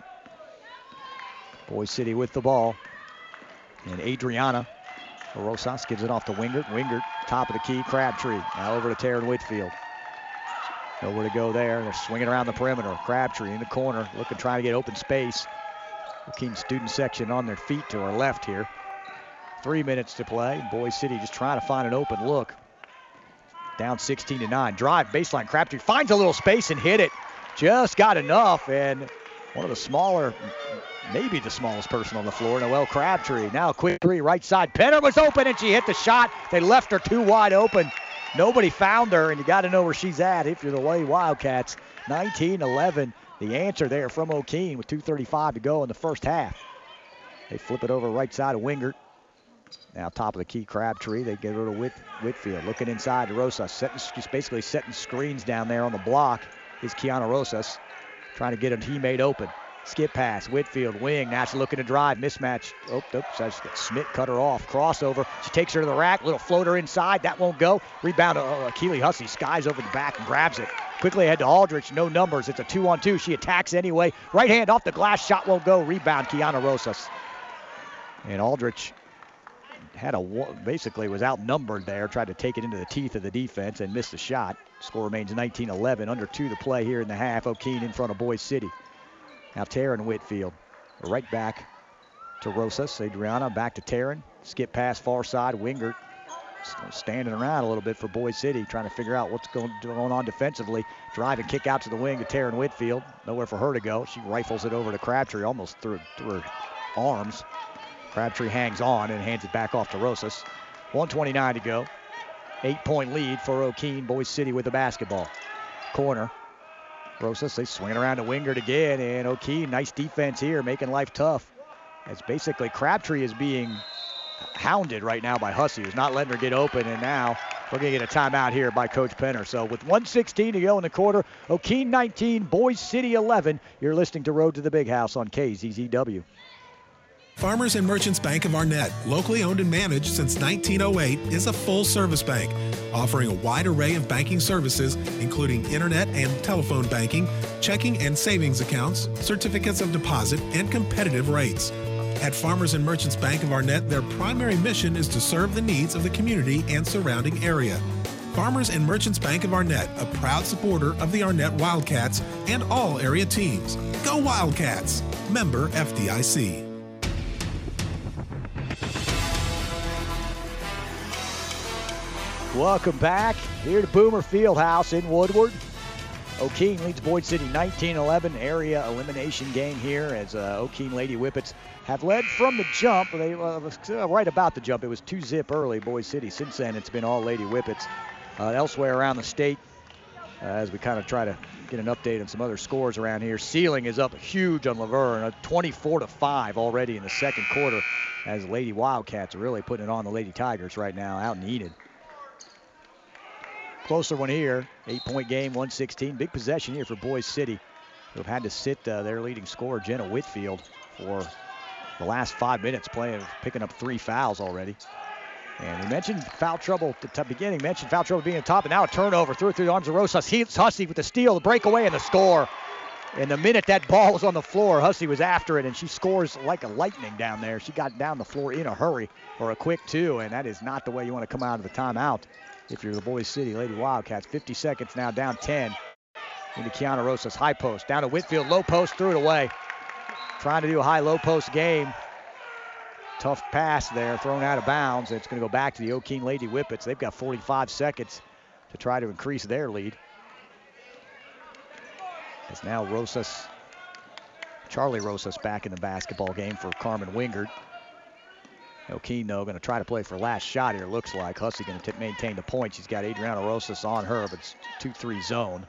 Boise City with the ball. And Adriana Rosas gives it off to Wingert. Wingert, top of the key, Crabtree. Now over to Taryn Whitfield. Nowhere to go there. They're swinging around the perimeter. Crabtree in the corner, looking, trying to get open space. O'Keene student section on their feet to our left here. Three minutes to play. Boise City just trying to find an open look. Down sixteen to nine. Drive, baseline. Crabtree finds a little space and hit it. Just got enough, and one of the smaller, maybe the smallest person on the floor, Noelle Crabtree. Now a quick three, right side. Penner was open, and she hit the shot. They left her too wide open. Nobody found her, and you got to know where she's at if you're the Lady Wildcats. nineteen eleven, the answer there from O'Keene with two thirty-five to go in the first half. They flip it over right side of Wingert. Now top of the key, Crabtree. They get rid of Whit, Whitfield. Looking inside to Rosas. Setting, she's basically setting screens down there on the block is Kiana Rosas. Trying to get a teammate open. Skip pass, Whitfield, wing. Now she's looking to drive, mismatch. Oh, oops, I just got Smith cut her off. Crossover. She takes her to the rack. Little floater inside. That won't go. Rebound to uh, Keely Hussey. Skies over the back and grabs it. Quickly ahead to Aldrich. No numbers. It's a two-on-two. She attacks anyway. Right hand off the glass. Shot won't go. Rebound, Kiana Rosas. And Aldrich had a basically was outnumbered there. Tried to take it into the teeth of the defense and missed the shot. Score remains nineteen eleven. Under two to play here in the half. O'Keene in front of Boise City. Now Taryn Whitfield, right back to Rosas. Adriana back to Taryn. Skip pass far side. Wingert standing around a little bit for Boise City, trying to figure out what's going, going on defensively. Drive and kick out to the wing to Taryn Whitfield. Nowhere for her to go. She rifles it over to Crabtree, almost through, through her arms. Crabtree hangs on and hands it back off to Rosas. one twenty-nine to go. Eight-point lead for O'Keene. Boise City with the basketball. Corner. Rosas, they swing it around to Wingert again, and O'Keene, nice defense here, making life tough. As basically Crabtree is being hounded right now by Hussey, who's not letting her get open, and now we're going to get a timeout here by Coach Penner. So with one sixteen to go in the quarter, O'Keene nineteen, Boise City eleven. You're listening to Road to the Big House on K Z Z W.
Farmers and Merchants Bank of Arnett, locally owned and managed since nineteen oh eight, is a full-service bank, offering a wide array of banking services, including internet and telephone banking, checking and savings accounts, certificates of deposit, and competitive rates. At Farmers and Merchants Bank of Arnett, their primary mission is to serve the needs of the community and surrounding area. Farmers and Merchants Bank of Arnett, a proud supporter of the Arnett Wildcats and all area teams. Go Wildcats! Member F D I C.
Welcome back here to Boomer Fieldhouse in Woodward. O'Keene leads Boise City nineteen eleven, area elimination game here as uh, O'Keene Lady Whippets have led from the jump. They uh, right about the jump. It was two zip early, Boise City. Since then, it's been all Lady Whippets. Uh, elsewhere around the state, uh, as we kind of try to get an update on some other scores around here, Sealing is up huge on Laverne, twenty-four to five already in the second quarter, as Lady Wildcats are really putting it on the Lady Tigers right now out in Enid. Closer one here, eight-point game, one sixteen. Big possession here for Boise City, who have had to sit uh, their leading scorer, Jenna Whitfield, for the last five minutes, playing, picking up three fouls already. And we mentioned foul trouble at the beginning, mentioned foul trouble being at the top, and now a turnover. Threw it through the arms of Rosas. Hussey with the steal, the breakaway, and the score. And the minute that ball was on the floor, Hussey was after it, and she scores like a lightning down there. She got down the floor in a hurry for a quick two, and that is not the way you want to come out of the timeout if you're the Boise City Lady Wildcats. fifty seconds now, down ten. Into Kiana Rosas, high post. Down to Whitfield, low post, threw it away. trying to do a high-low post game. Tough pass there, thrown out of bounds. It's going to go back to the O'Keene Lady Whippets. They've got forty-five seconds to try to increase their lead. As now Rosas, Charlie Rosas back in the basketball game for Carmen Wingard. O'Keene, though, going to try to play for last shot here, looks like. Hussey going to maintain the point. She's got Adriana Rosas on her, but it's two three zone.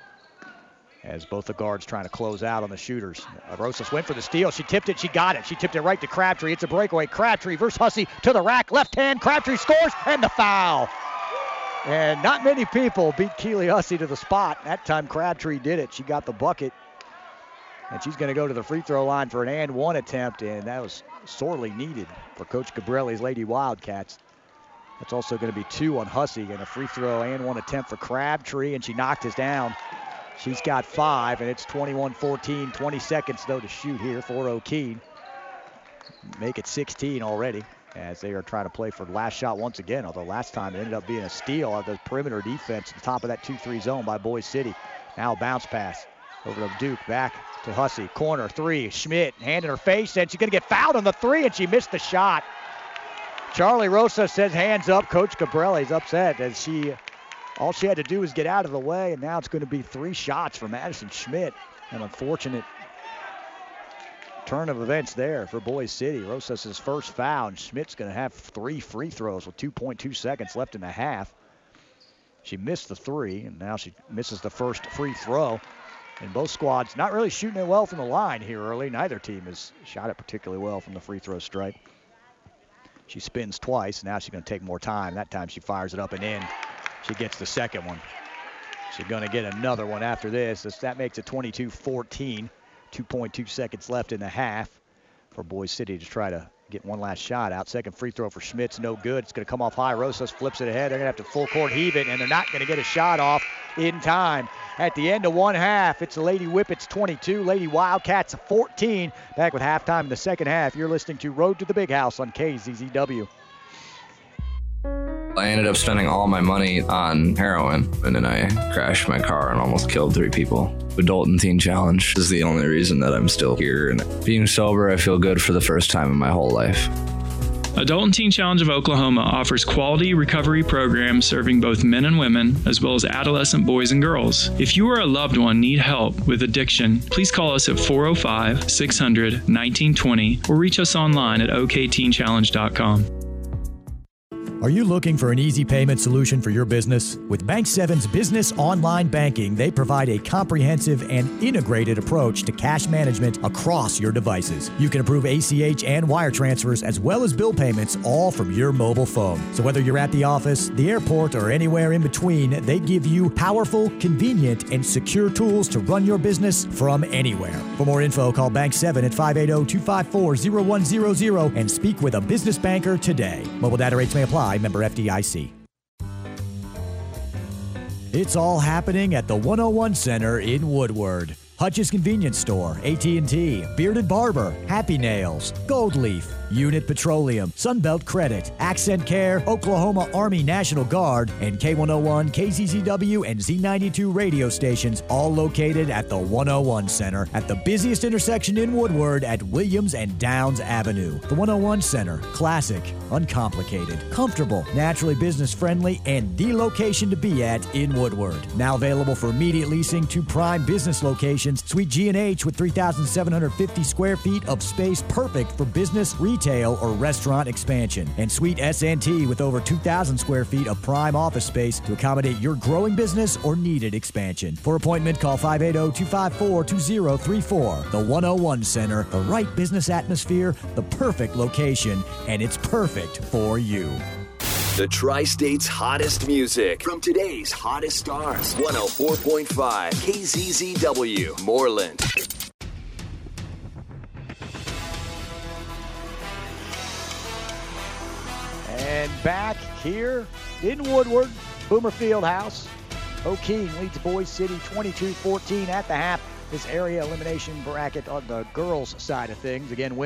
As both the guards trying to close out on the shooters. Uh, Rosas went for the steal. She tipped it. She got it. She tipped it right to Crabtree. It's a breakaway. Crabtree versus Hussey to the rack. Left hand. Crabtree scores, and the foul. And not many people beat Keely Hussey to the spot. That time Crabtree did it. She got the bucket. And she's going to go to the free throw line for an and one attempt, and that was sorely needed for Coach Gabrelli's Lady Wildcats. That's also going to be two on Hussey, and a free throw and one attempt for Crabtree, and she knocked us down. She's got five, and it's twenty-one fourteen. twenty seconds, though, to shoot here for O'Keene. Make it sixteen already, as they are trying to play for the last shot once again, although last time it ended up being a steal of the perimeter defense at the top of that two three zone by Boise City. Now a bounce pass over to Duke, back to Hussey. Corner, three, Schmidt, hand in her face, and she's going to get fouled on the three, and she missed the shot. Charlie Rosa says hands up. Coach Gabrelli's upset as she, all she had to do was get out of the way, and now it's going to be three shots for Madison Schmidt. An unfortunate turn of events there for Boise City. Rosas' first foul, and Schmidt's going to have three free throws with two point two seconds left in the half. She missed the three, and now she misses the first free throw. And both squads not really shooting it well from the line here early. Neither team has shot it particularly well from the free throw stripe. She spins twice. Now she's going to take more time. That time she fires it up and in. She gets the second one. She's going to get another one after this. That makes it twenty-two fourteen. two point two seconds left in the half for Boise City to try to get one last shot out. Second free throw for Schmidt's no good. It's going to come off high. Rosas flips it ahead. They're going to have to full court heave it, and they're not going to get a shot off in time. At the end of one half, it's the Lady Whippets twenty-two, Lady Wildcats fourteen. Back with halftime in the second half. You're listening to Road to the Big House on K Z Z W.
I ended up spending all my money on heroin, and then I crashed my car and almost killed three people. The Dalton Teen Challenge is the only reason that I'm still here. And being sober, I feel good for the first time in my whole life.
Adult and Teen Challenge of Oklahoma offers quality recovery programs serving both men and women, as well as adolescent boys and girls. If you or a loved one need help with addiction, please call us at four oh five, six hundred, nineteen twenty or reach us online at o k teen challenge dot com.
Are you looking for an easy payment solution for your business? With Bank seven's Business Online Banking, they provide a comprehensive and integrated approach to cash management across your devices. You can approve A C H and wire transfers as well as bill payments all from your mobile phone. So whether you're at the office, the airport, or anywhere in between, they give you powerful, convenient, and secure tools to run your business from anywhere. For more info, call Bank seven at five eight zero, two five four, zero one zero zero and speak with a business banker today. Mobile data rates may apply. Member F D I C. It's all happening at the one oh one Center in Woodward. Hutch's Convenience Store, A T and T, Bearded Barber, Happy Nails, Gold Leaf, Unit Petroleum, Sunbelt Credit, Accent Care, Oklahoma Army National Guard, and K one oh one, K Z Z W, and Z ninety-two radio stations, all located at the one oh one Center at the busiest intersection in Woodward at Williams and Downs Avenue. The one oh one Center, classic, uncomplicated, comfortable, naturally business-friendly, and the location to be at in Woodward. Now available for immediate leasing to prime business locations. Suite G and H with three thousand seven hundred fifty square feet of space, perfect for business, retail, or restaurant expansion. And Suite S and T with over two thousand square feet of prime office space to accommodate your growing business or needed expansion. For appointment, call five eight zero, two five four, two zero three four. The one oh one Center, the right business atmosphere, the perfect location, and it's perfect for you.
The Tri-State's hottest music from today's hottest stars. one oh four point five K Z Z W, Moreland.
And back here in Woodward, Boomer Fieldhouse. O'Keene leads Boise City twenty-two fourteen at the half. This area elimination bracket on the girls' side of things. Again, winner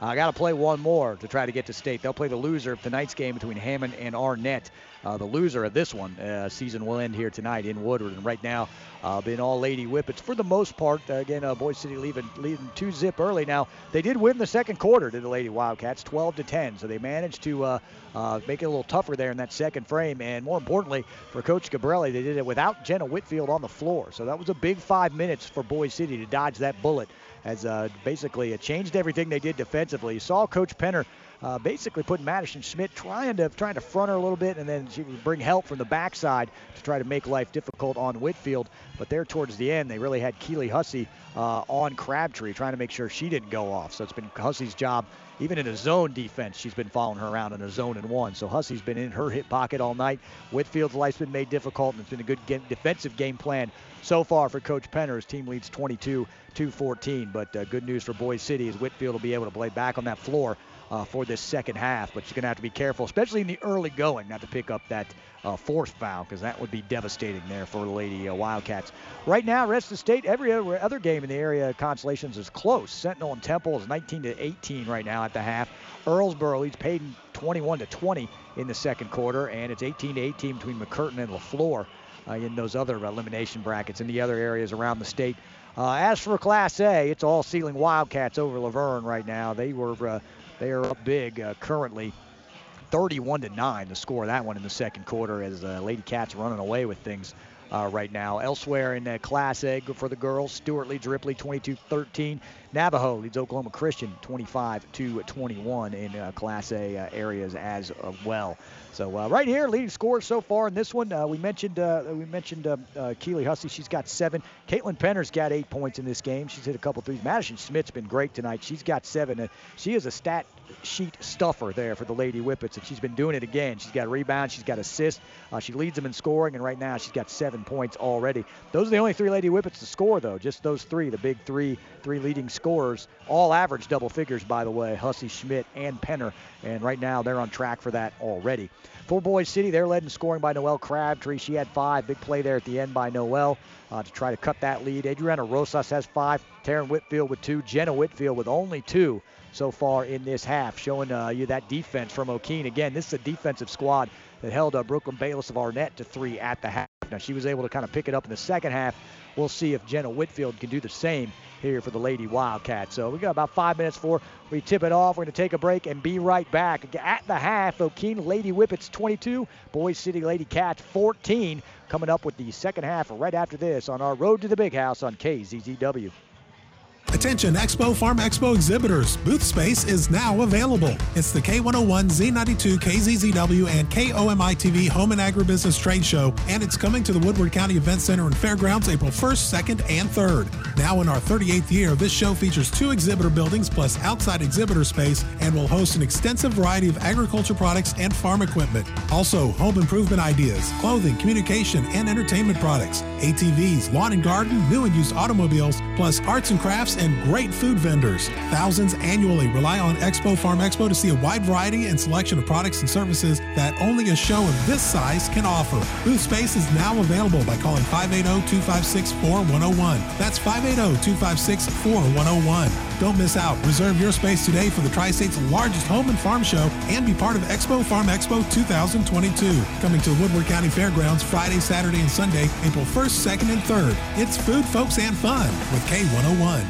I uh, got to play one more to try to get to state. They'll play the loser of tonight's game between Hammond and Arnett. Uh, the loser of this one, uh, season will end here tonight in Woodward. And right now, uh, been all Lady Whippets for the most part. Uh, again, uh, Boise City leaving, leading two zip early. Now, they did win the second quarter to the Lady Wildcats, twelve to ten. So they managed to uh, uh, make it a little tougher there in that second frame. And more importantly, for Coach Gabrelli, they did it without Jenna Whitfield on the floor. So that was a big five minutes for Boise City to dodge that bullet. As uh, basically it changed everything they did defensively. You saw Coach Penner uh, basically putting Madison Schmidt trying to trying to front her a little bit, and then she would bring help from the backside to try to make life difficult on Whitfield. But there towards the end, they really had Keely Hussey uh, on Crabtree, trying to make sure she didn't go off. So it's been Hussey's job, even in a zone defense, she's been following her around in a zone and one. So Hussey's been in her hip pocket all night. Whitfield's life's been made difficult, and it's been a good game, defensive game plan so far for Coach Penner. His team leads twenty-two to fourteen, but uh, good news for Boise City is Whitfield will be able to play back on that floor uh, for this second half, but you're going to have to be careful, especially in the early going, not to pick up that uh, fourth foul, because that would be devastating there for the Lady uh, Wildcats. Right now, rest of the state, every other, other game in the area Constellations is close. Sentinel and Temple is nineteen to eighteen right now at the half. Earlsboro leads Payton twenty-one to twenty in the second quarter, and it's eighteen to eighteen between McCurtain and LaFleur uh, in those other elimination brackets in the other areas around the state. Uh, as for Class A, it's all Sealing Wildcats over Laverne right now. They were uh, they are up big uh, currently, thirty-one to nine. The score of that one in the second quarter, as uh, Lady Cats running away with things uh, right now. Elsewhere in uh, Class A for the girls, Stewart leads Ripley twenty-two thirteen. Navajo leads Oklahoma Christian twenty-five to twenty-one in uh, Class A uh, areas as uh, well. So uh, right here, leading scorers so far in this one. Uh, we mentioned uh, we mentioned uh, uh, Keely Hussey. She's got seven. Caitlin Penner's got eight points in this game. She's hit a couple threes. Madison Schmidt's been great tonight. She's got seven. Uh, she is a stat sheet stuffer there for the Lady Whippets, and she's been doing it again. She's got rebounds. She's got assists. Uh, she leads them in scoring, and right now she's got seven points already. Those are the only three Lady Whippets to score, though. Just those three, the big three, three leading scorers, all average double figures, by the way. Hussey, Schmidt, and Penner, and right now they're on track for that already. For Boise City, they're led in scoring by Noelle Crabtree. She had five. Big play there at the end by Noelle uh, to try to cut that lead. Adriana Rosas has five. Taryn Whitfield with two. Jenna Whitfield with only two so far in this half, showing uh, you that defense from O'Keene. Again, this is a defensive squad that held uh, Brooklyn Bayless of Arnett to three at the half. Now, she was able to kind of pick it up in the second half. We'll see if Jenna Whitfield can do the same here for the Lady Wildcats. So we got about five minutes before we tip it off. We're going to take a break and be right back. At the half, O'Keene Lady Whippets twenty-two, Boise City Lady Cats fourteen. Coming up with the second half right after this on our Road to the Big House on K Z Z W.
Attention Expo Farm Expo exhibitors. Booth space is now available. It's the K one oh one, Z ninety-two, K Z Z W, and K O M I T V Home and Agribusiness Trade Show, and it's coming to the Woodward County Event Center and Fairgrounds April first, second, and third. Now in our thirty-eighth year, this show features two exhibitor buildings plus outside exhibitor space and will host an extensive variety of agriculture products and farm equipment. Also, home improvement ideas, clothing, communication, and entertainment products, A T Vs, lawn and garden, new and used automobiles, plus arts and crafts and great food vendors. Thousands annually rely on Expo Farm Expo to see a wide variety and selection of products and services that only a show of this size can offer. Booth space is now available by calling five eight zero, two five six, four one zero one. That's five eight zero, two five six, four one zero one. Don't miss out. Reserve your space today for the Tri-State's largest home and farm show and be part of Expo Farm Expo two thousand twenty-two. Coming to Woodward County Fairgrounds Friday, Saturday, and Sunday, April first, second, and third. It's food, folks, and fun with K one oh one.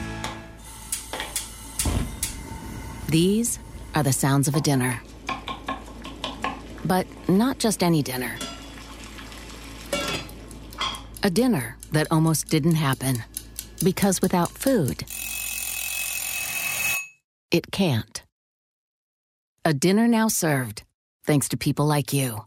These are the sounds of a dinner. But not just any dinner. A dinner that almost didn't happen. Because without food, it can't. A dinner now served, thanks to people like you.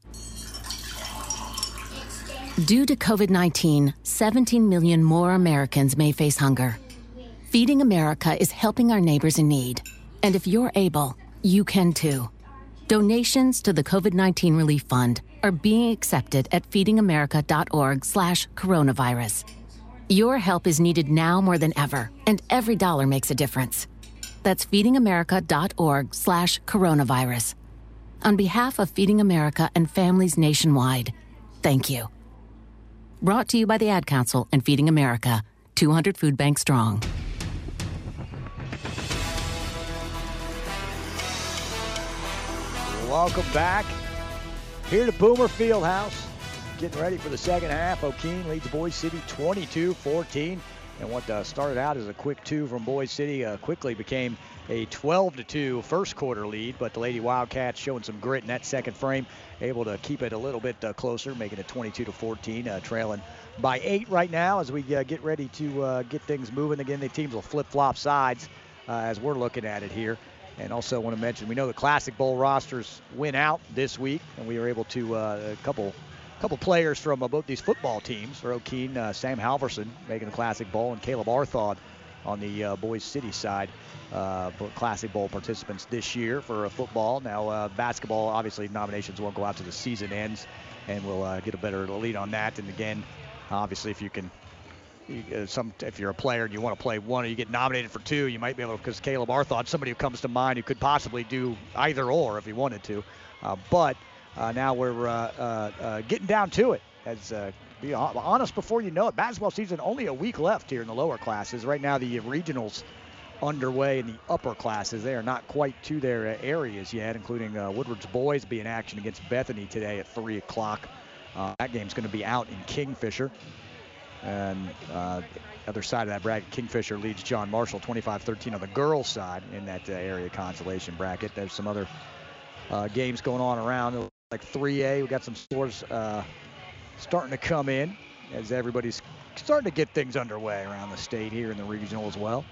Due to covid nineteen, seventeen million more Americans may face hunger. Feeding America is helping our neighbors in need. And if you're able, you can too. Donations to the covid nineteen Relief Fund are being accepted at feedingamerica.org slash coronavirus. Your help is needed now more than ever, and every dollar makes a difference. That's feedingamerica.org slash coronavirus. On behalf of Feeding America and families nationwide, thank you. Brought to you by the Ad Council and Feeding America, two hundred Food Bank Strong.
Welcome back here to Boomer Fieldhouse. Getting ready for the second half. O'Keene leads Boise City twenty-two fourteen. And what uh, started out as a quick two from Boise City uh, quickly became a twelve to two first quarter lead. But the Lady Wildcats showing some grit in that second frame, able to keep it a little bit uh, closer, making it twenty-two to fourteen, uh, trailing by eight right now as we uh, get ready to uh, get things moving. Again, the teams will flip-flop sides uh, as we're looking at it here. And also want to mention, we know the Classic Bowl rosters went out this week, and we were able to, uh, a couple couple players from uh, both these football teams, for O'Keene, uh, Sam Halverson making the Classic Bowl, and Caleb Arthod on the uh, Boise City side, uh, Classic Bowl participants this year for uh, football. Now, uh, basketball, obviously, nominations won't go out till the season ends, and we'll uh, get a better lead on that. And again, obviously, if you can, you, uh, some if you're a player and you want to play one, or you get nominated for two, you might be able to, because Caleb Arthod, somebody who comes to mind who could possibly do either or if he wanted to. Uh, but uh, now we're uh, uh, uh, getting down to it. As uh, be honest, before you know it, basketball season only a week left here in the lower classes. Right now, the regionals underway in the upper classes. They are not quite to their uh, areas yet, including uh, Woodward's boys be in action against Bethany today at three o'clock. Uh, that game's going to be out in Kingfisher. And uh, other side of that bracket, Kingfisher leads John Marshall twenty-five thirteen on the girls' side in that uh, area consolation bracket. There's some other uh, games going on around, like three A. We got some scores uh, starting to come in as everybody's starting to get things underway around the state here in the regional as well.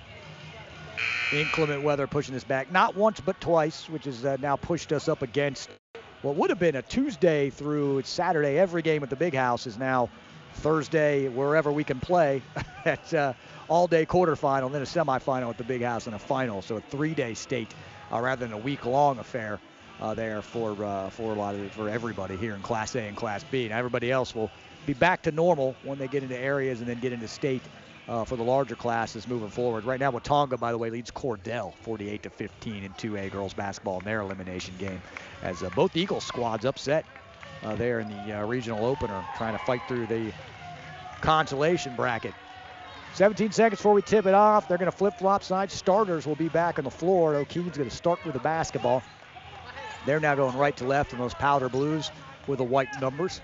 Inclement weather pushing us back, not once but twice, which has uh, now pushed us up against what would have been a Tuesday through Saturday. Every game at the Big House is now Thursday, wherever we can play, at uh, all-day quarterfinal, then a semifinal at the Big House, and a final. So a three-day state uh, rather than a week-long affair uh, there for uh, for a lot of it, for everybody here in Class A and Class B. Now everybody else will be back to normal when they get into areas and then get into state uh, for the larger classes moving forward. Right now, Watonga, by the way, leads Cordell forty-eight to fifteen in two A girls basketball in their elimination game, as uh, both Eagles squads upset Uh, there in the uh, regional opener, trying to fight through the consolation bracket. seventeen seconds before we tip it off. They're going to flip-flop sides. Starters will be back on the floor. O'Keene's going to start with the basketball. They're now going right to left in those powder blues with the white numbers.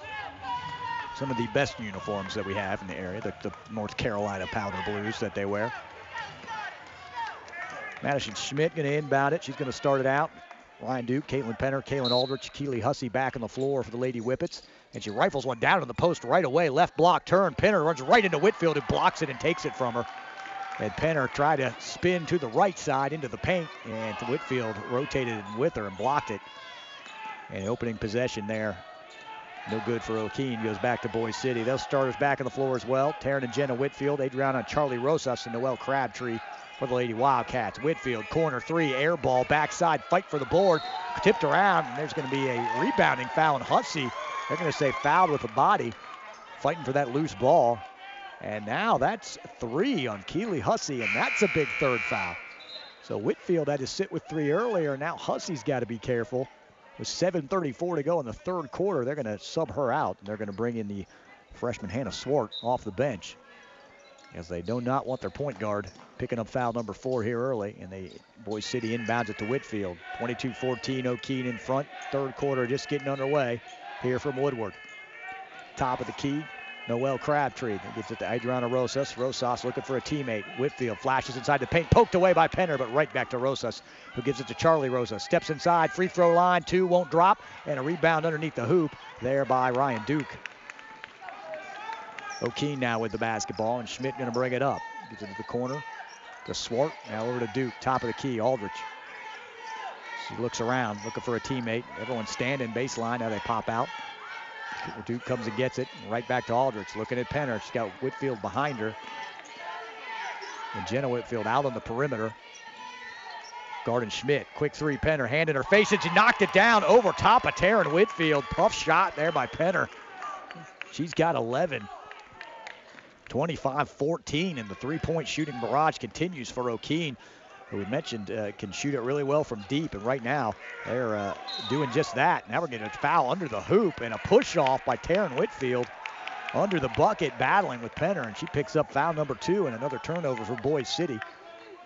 Some of the best uniforms that we have in the area, the, the North Carolina powder blues that they wear. Madison Schmidt going to inbound it. She's going to start it out. Ryan Duke, Caitlin Penner, Kaylin Aldrich, Keely Hussey back on the floor for the Lady Whippets. And she rifles one down to the post right away. Left block turn. Penner runs right into Whitfield, who blocks it and takes it from her. And Penner tried to spin to the right side into the paint. And Whitfield rotated with her and blocked it. And opening possession there. No good for O'Keene. Goes back to Boise City. Those starters back on the floor as well. Taryn and Jenna Whitfield, Adriana Charlie Rosas, and Noelle Crabtree for the Lady Wildcats. Whitfield, corner three, air ball, backside, fight for the board. Tipped around, and there's going to be a rebounding foul on Hussey. They're going to say fouled with the body, fighting for that loose ball. And now that's three on Keely Hussey, and that's a big third foul. So Whitfield had to sit with three earlier. Now Hussey's got to be careful. With seven thirty-four to go in the third quarter, they're going to sub her out, and they're going to bring in the freshman Hannah Swart off the bench, as they do not want their point guard picking up foul number four here early. And they Boise City inbounds it to Whitfield. twenty-two fourteen, O'Keene in front. Third quarter just getting underway here from Woodward. Top of the key, Noelle Crabtree. Gets it to Adriana Rosas. Rosas looking for a teammate. Whitfield flashes inside the paint. Poked away by Penner, but right back to Rosas, who gives it to Charlie Rosas. Steps inside, free throw line, two, won't drop. And a rebound underneath the hoop there by Ryan Duke. O'Keene now with the basketball, and Schmidt going to bring it up. Gets it to the corner to Swart. Now over to Duke, top of the key, Aldrich. She looks around, looking for a teammate. Everyone's standing baseline. Now they pop out. Duke comes and gets it. Right back to Aldrich, looking at Penner. She's got Whitfield behind her. And Jenna Whitfield out on the perimeter. Garden Schmidt, quick three, Penner, hand in her face, and she knocked it down over top of Taryn Whitfield. Tough shot there by Penner. She's got eleven. twenty-five fourteen, and the three-point shooting barrage continues for O'Keene, who we mentioned uh, can shoot it really well from deep, and right now they're uh, doing just that. Now we're getting a foul under the hoop and a push-off by Taryn Whitfield under the bucket, battling with Penner, and she picks up foul number two and another turnover for Boise City.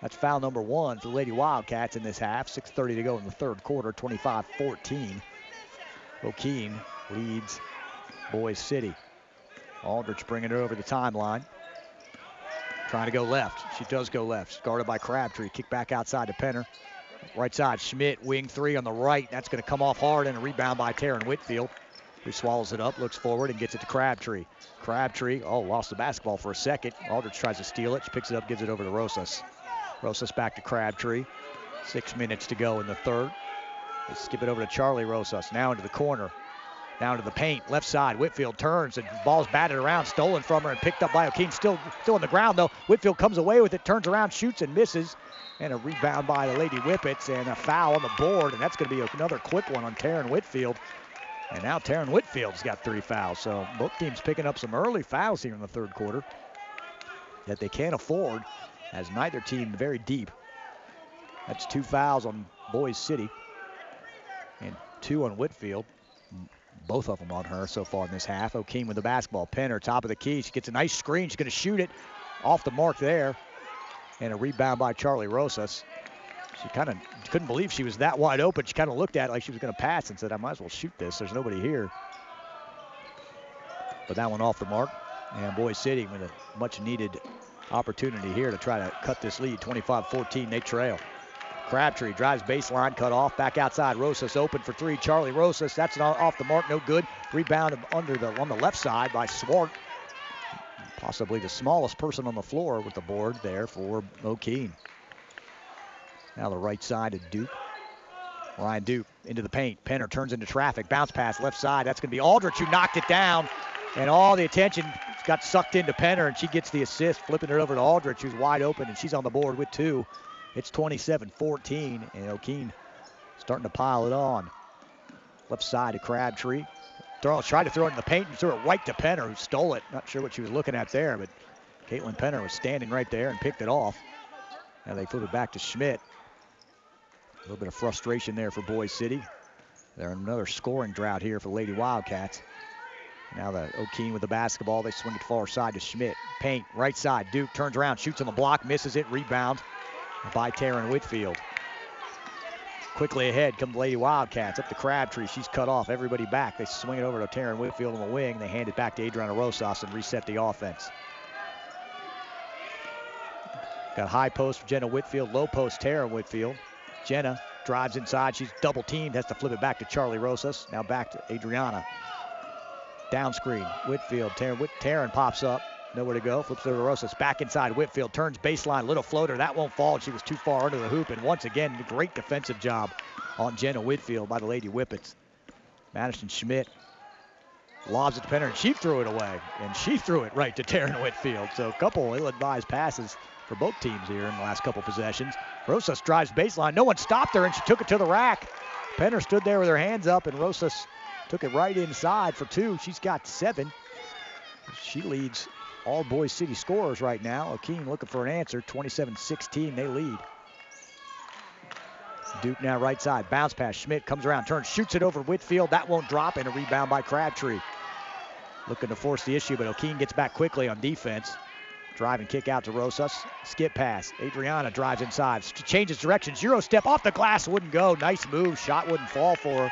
That's foul number one for the Lady Wildcats in this half. six thirty to go in the third quarter, twenty-five fourteen. O'Keene leads Boys City. Aldrich bringing it over the timeline. Trying to go left. She does go left. Guarded by Crabtree. Kick back outside to Penner. Right side, Schmidt, wing three on the right. That's going to come off hard, and a rebound by Taryn Whitfield, who swallows it up, looks forward, and gets it to Crabtree. Crabtree, oh, lost the basketball for a second. Aldrich tries to steal it. She picks it up, gives it over to Rosas. Rosas back to Crabtree. Six minutes to go in the third. They skip it over to Charlie Rosas. Now into the corner. Down to the paint, left side. Whitfield turns, and ball's batted around, stolen from her, and picked up by O'Keene. Still, still on the ground, though. Whitfield comes away with it, turns around, shoots, and misses. And a rebound by the Lady Whippets, and a foul on the board, and that's going to be another quick one on Taryn Whitfield. And now Taryn Whitfield's got three fouls, so both teams picking up some early fouls here in the third quarter that they can't afford, as neither team very deep. That's two fouls on Boys City and two on Whitfield. Both of them on her so far in this half. O'Keene with the basketball. Penner, top of the key. She gets a nice screen. She's going to shoot it off the mark there. And a rebound by Charlie Rosas. She kind of couldn't believe she was that wide open. She kind of looked at it like she was going to pass and said, I might as well shoot this. There's nobody here. But that one off the mark. And Boys City with a much needed opportunity here to try to cut this lead. twenty-five fourteen, they trail. Crabtree drives baseline, cut off, back outside. Rosas open for three. Charlie Rosas, that's off the mark, no good. Rebound under the on the left side by Swart. Possibly the smallest person on the floor with the board there for O'Keene. Now the right side of Duke. Ryan Duke into the paint. Penner turns into traffic. Bounce pass left side. That's going to be Aldrich who knocked it down. And all the attention got sucked into Penner, and she gets the assist, flipping it over to Aldrich, who's wide open, and she's on the board with two. It's twenty-seven fourteen, and O'Keene starting to pile it on. Left side to Crabtree. Throw, tried to throw it in the paint and threw it right to Penner, who stole it. Not sure what she was looking at there, but Caitlin Penner was standing right there and picked it off. Now they flip it back to Schmidt. A little bit of frustration there for Boys City. They're in another scoring drought here for Lady Wildcats. Now the O'Keene with the basketball. They swing it far side to Schmidt. Paint, right side. Duke turns around, shoots on the block, misses it. Rebound by Taryn Whitfield. Quickly ahead come the Lady Wildcats. Up to Crabtree. She's cut off. Everybody back. They swing it over to Taryn Whitfield on the wing. They hand it back to Adriana Rosas and reset the offense. Got high post for Jenna Whitfield. Low post Taryn Whitfield. Jenna drives inside. She's double teamed. Has to flip it back to Charlie Rosas. Now back to Adriana. Down screen. Whitfield. Taryn, Whit- Taryn pops up. Nowhere to go. Flips it over to Rosas. Back inside. Whitfield turns baseline. Little floater. That won't fall. She was too far under the hoop. And once again, a great defensive job on Jenna Whitfield by the Lady Whippets. Madison Schmidt lobs it to Penner, and she threw it away. And she threw it right to Taryn Whitfield. So a couple ill-advised passes for both teams here in the last couple possessions. Rosas drives baseline. No one stopped her, and she took it to the rack. Penner stood there with her hands up, and Rosas took it right inside for two. She's got seven. She leads all Boys City scorers right now. O'Keene looking for an answer. twenty-seven sixteen, they lead. Duke now right side. Bounce pass. Schmidt comes around, turns, shoots it over Whitfield. That won't drop, and a rebound by Crabtree. Looking to force the issue, but O'Keene gets back quickly on defense. Drive and kick out to Rosas. Skip pass. Adriana drives inside. Changes directions. Euro step off the glass. Wouldn't go. Nice move. Shot wouldn't fall for her.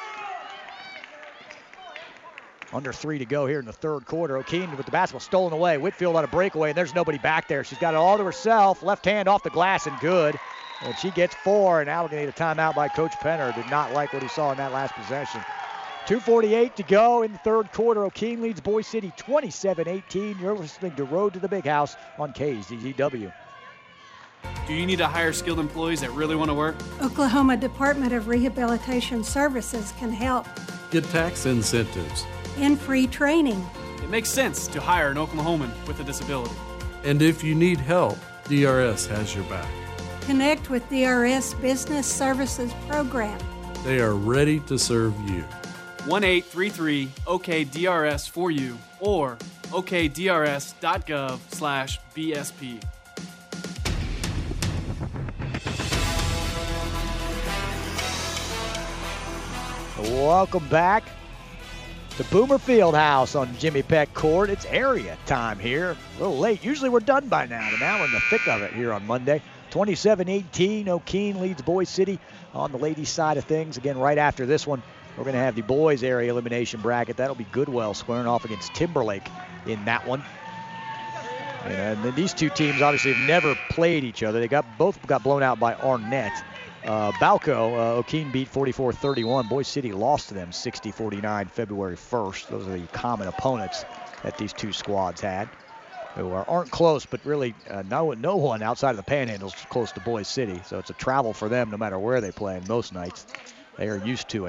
Under three to go here in the third quarter. O'Keene with the basketball stolen away. Whitfield on a breakaway, and there's nobody back there. She's got it all to herself. Left hand off the glass and good. And she gets four, and now we're going to get a timeout by Coach Penner. Did not like what he saw in that last possession. two forty-eight to go in the third quarter. O'Keene leads Boys City twenty-seven eighteen. You're listening to Road to the Big House on K Z Z W.
Do you need to hire skilled employees that really want to work?
Oklahoma Department of Rehabilitation Services can help.
Get tax incentives.
And free training.
It makes sense to hire an Oklahoman with a disability.
And if you need help, D R S has your back.
Connect with D R S Business Services Program.
They are ready to serve you.
one eight three three O K D R S for you or okdrs.gov slash BSP.
Welcome back to Boomer Fieldhouse on Jimmy Peck Court. It's area time here. A little late. Usually we're done by now, but now we're in the thick of it here on Monday. twenty-seven eighteen, O'Keene leads Boys City on the ladies' side of things. Again, right after this one, we're going to have the boys' area elimination bracket. That'll be Goodwell squaring off against Timberlake in that one. And then these two teams obviously have never played each other. They got both got blown out by Arnett. Uh, Balco, uh, O'Keene beat forty-four thirty-one. Boys City lost to them sixty forty-nine February first. Those are the common opponents that these two squads had, who are, aren't close, but really uh, no, no one outside of the Panhandle is close to Boys City. So it's a travel for them no matter where they play, and most nights they are used to it.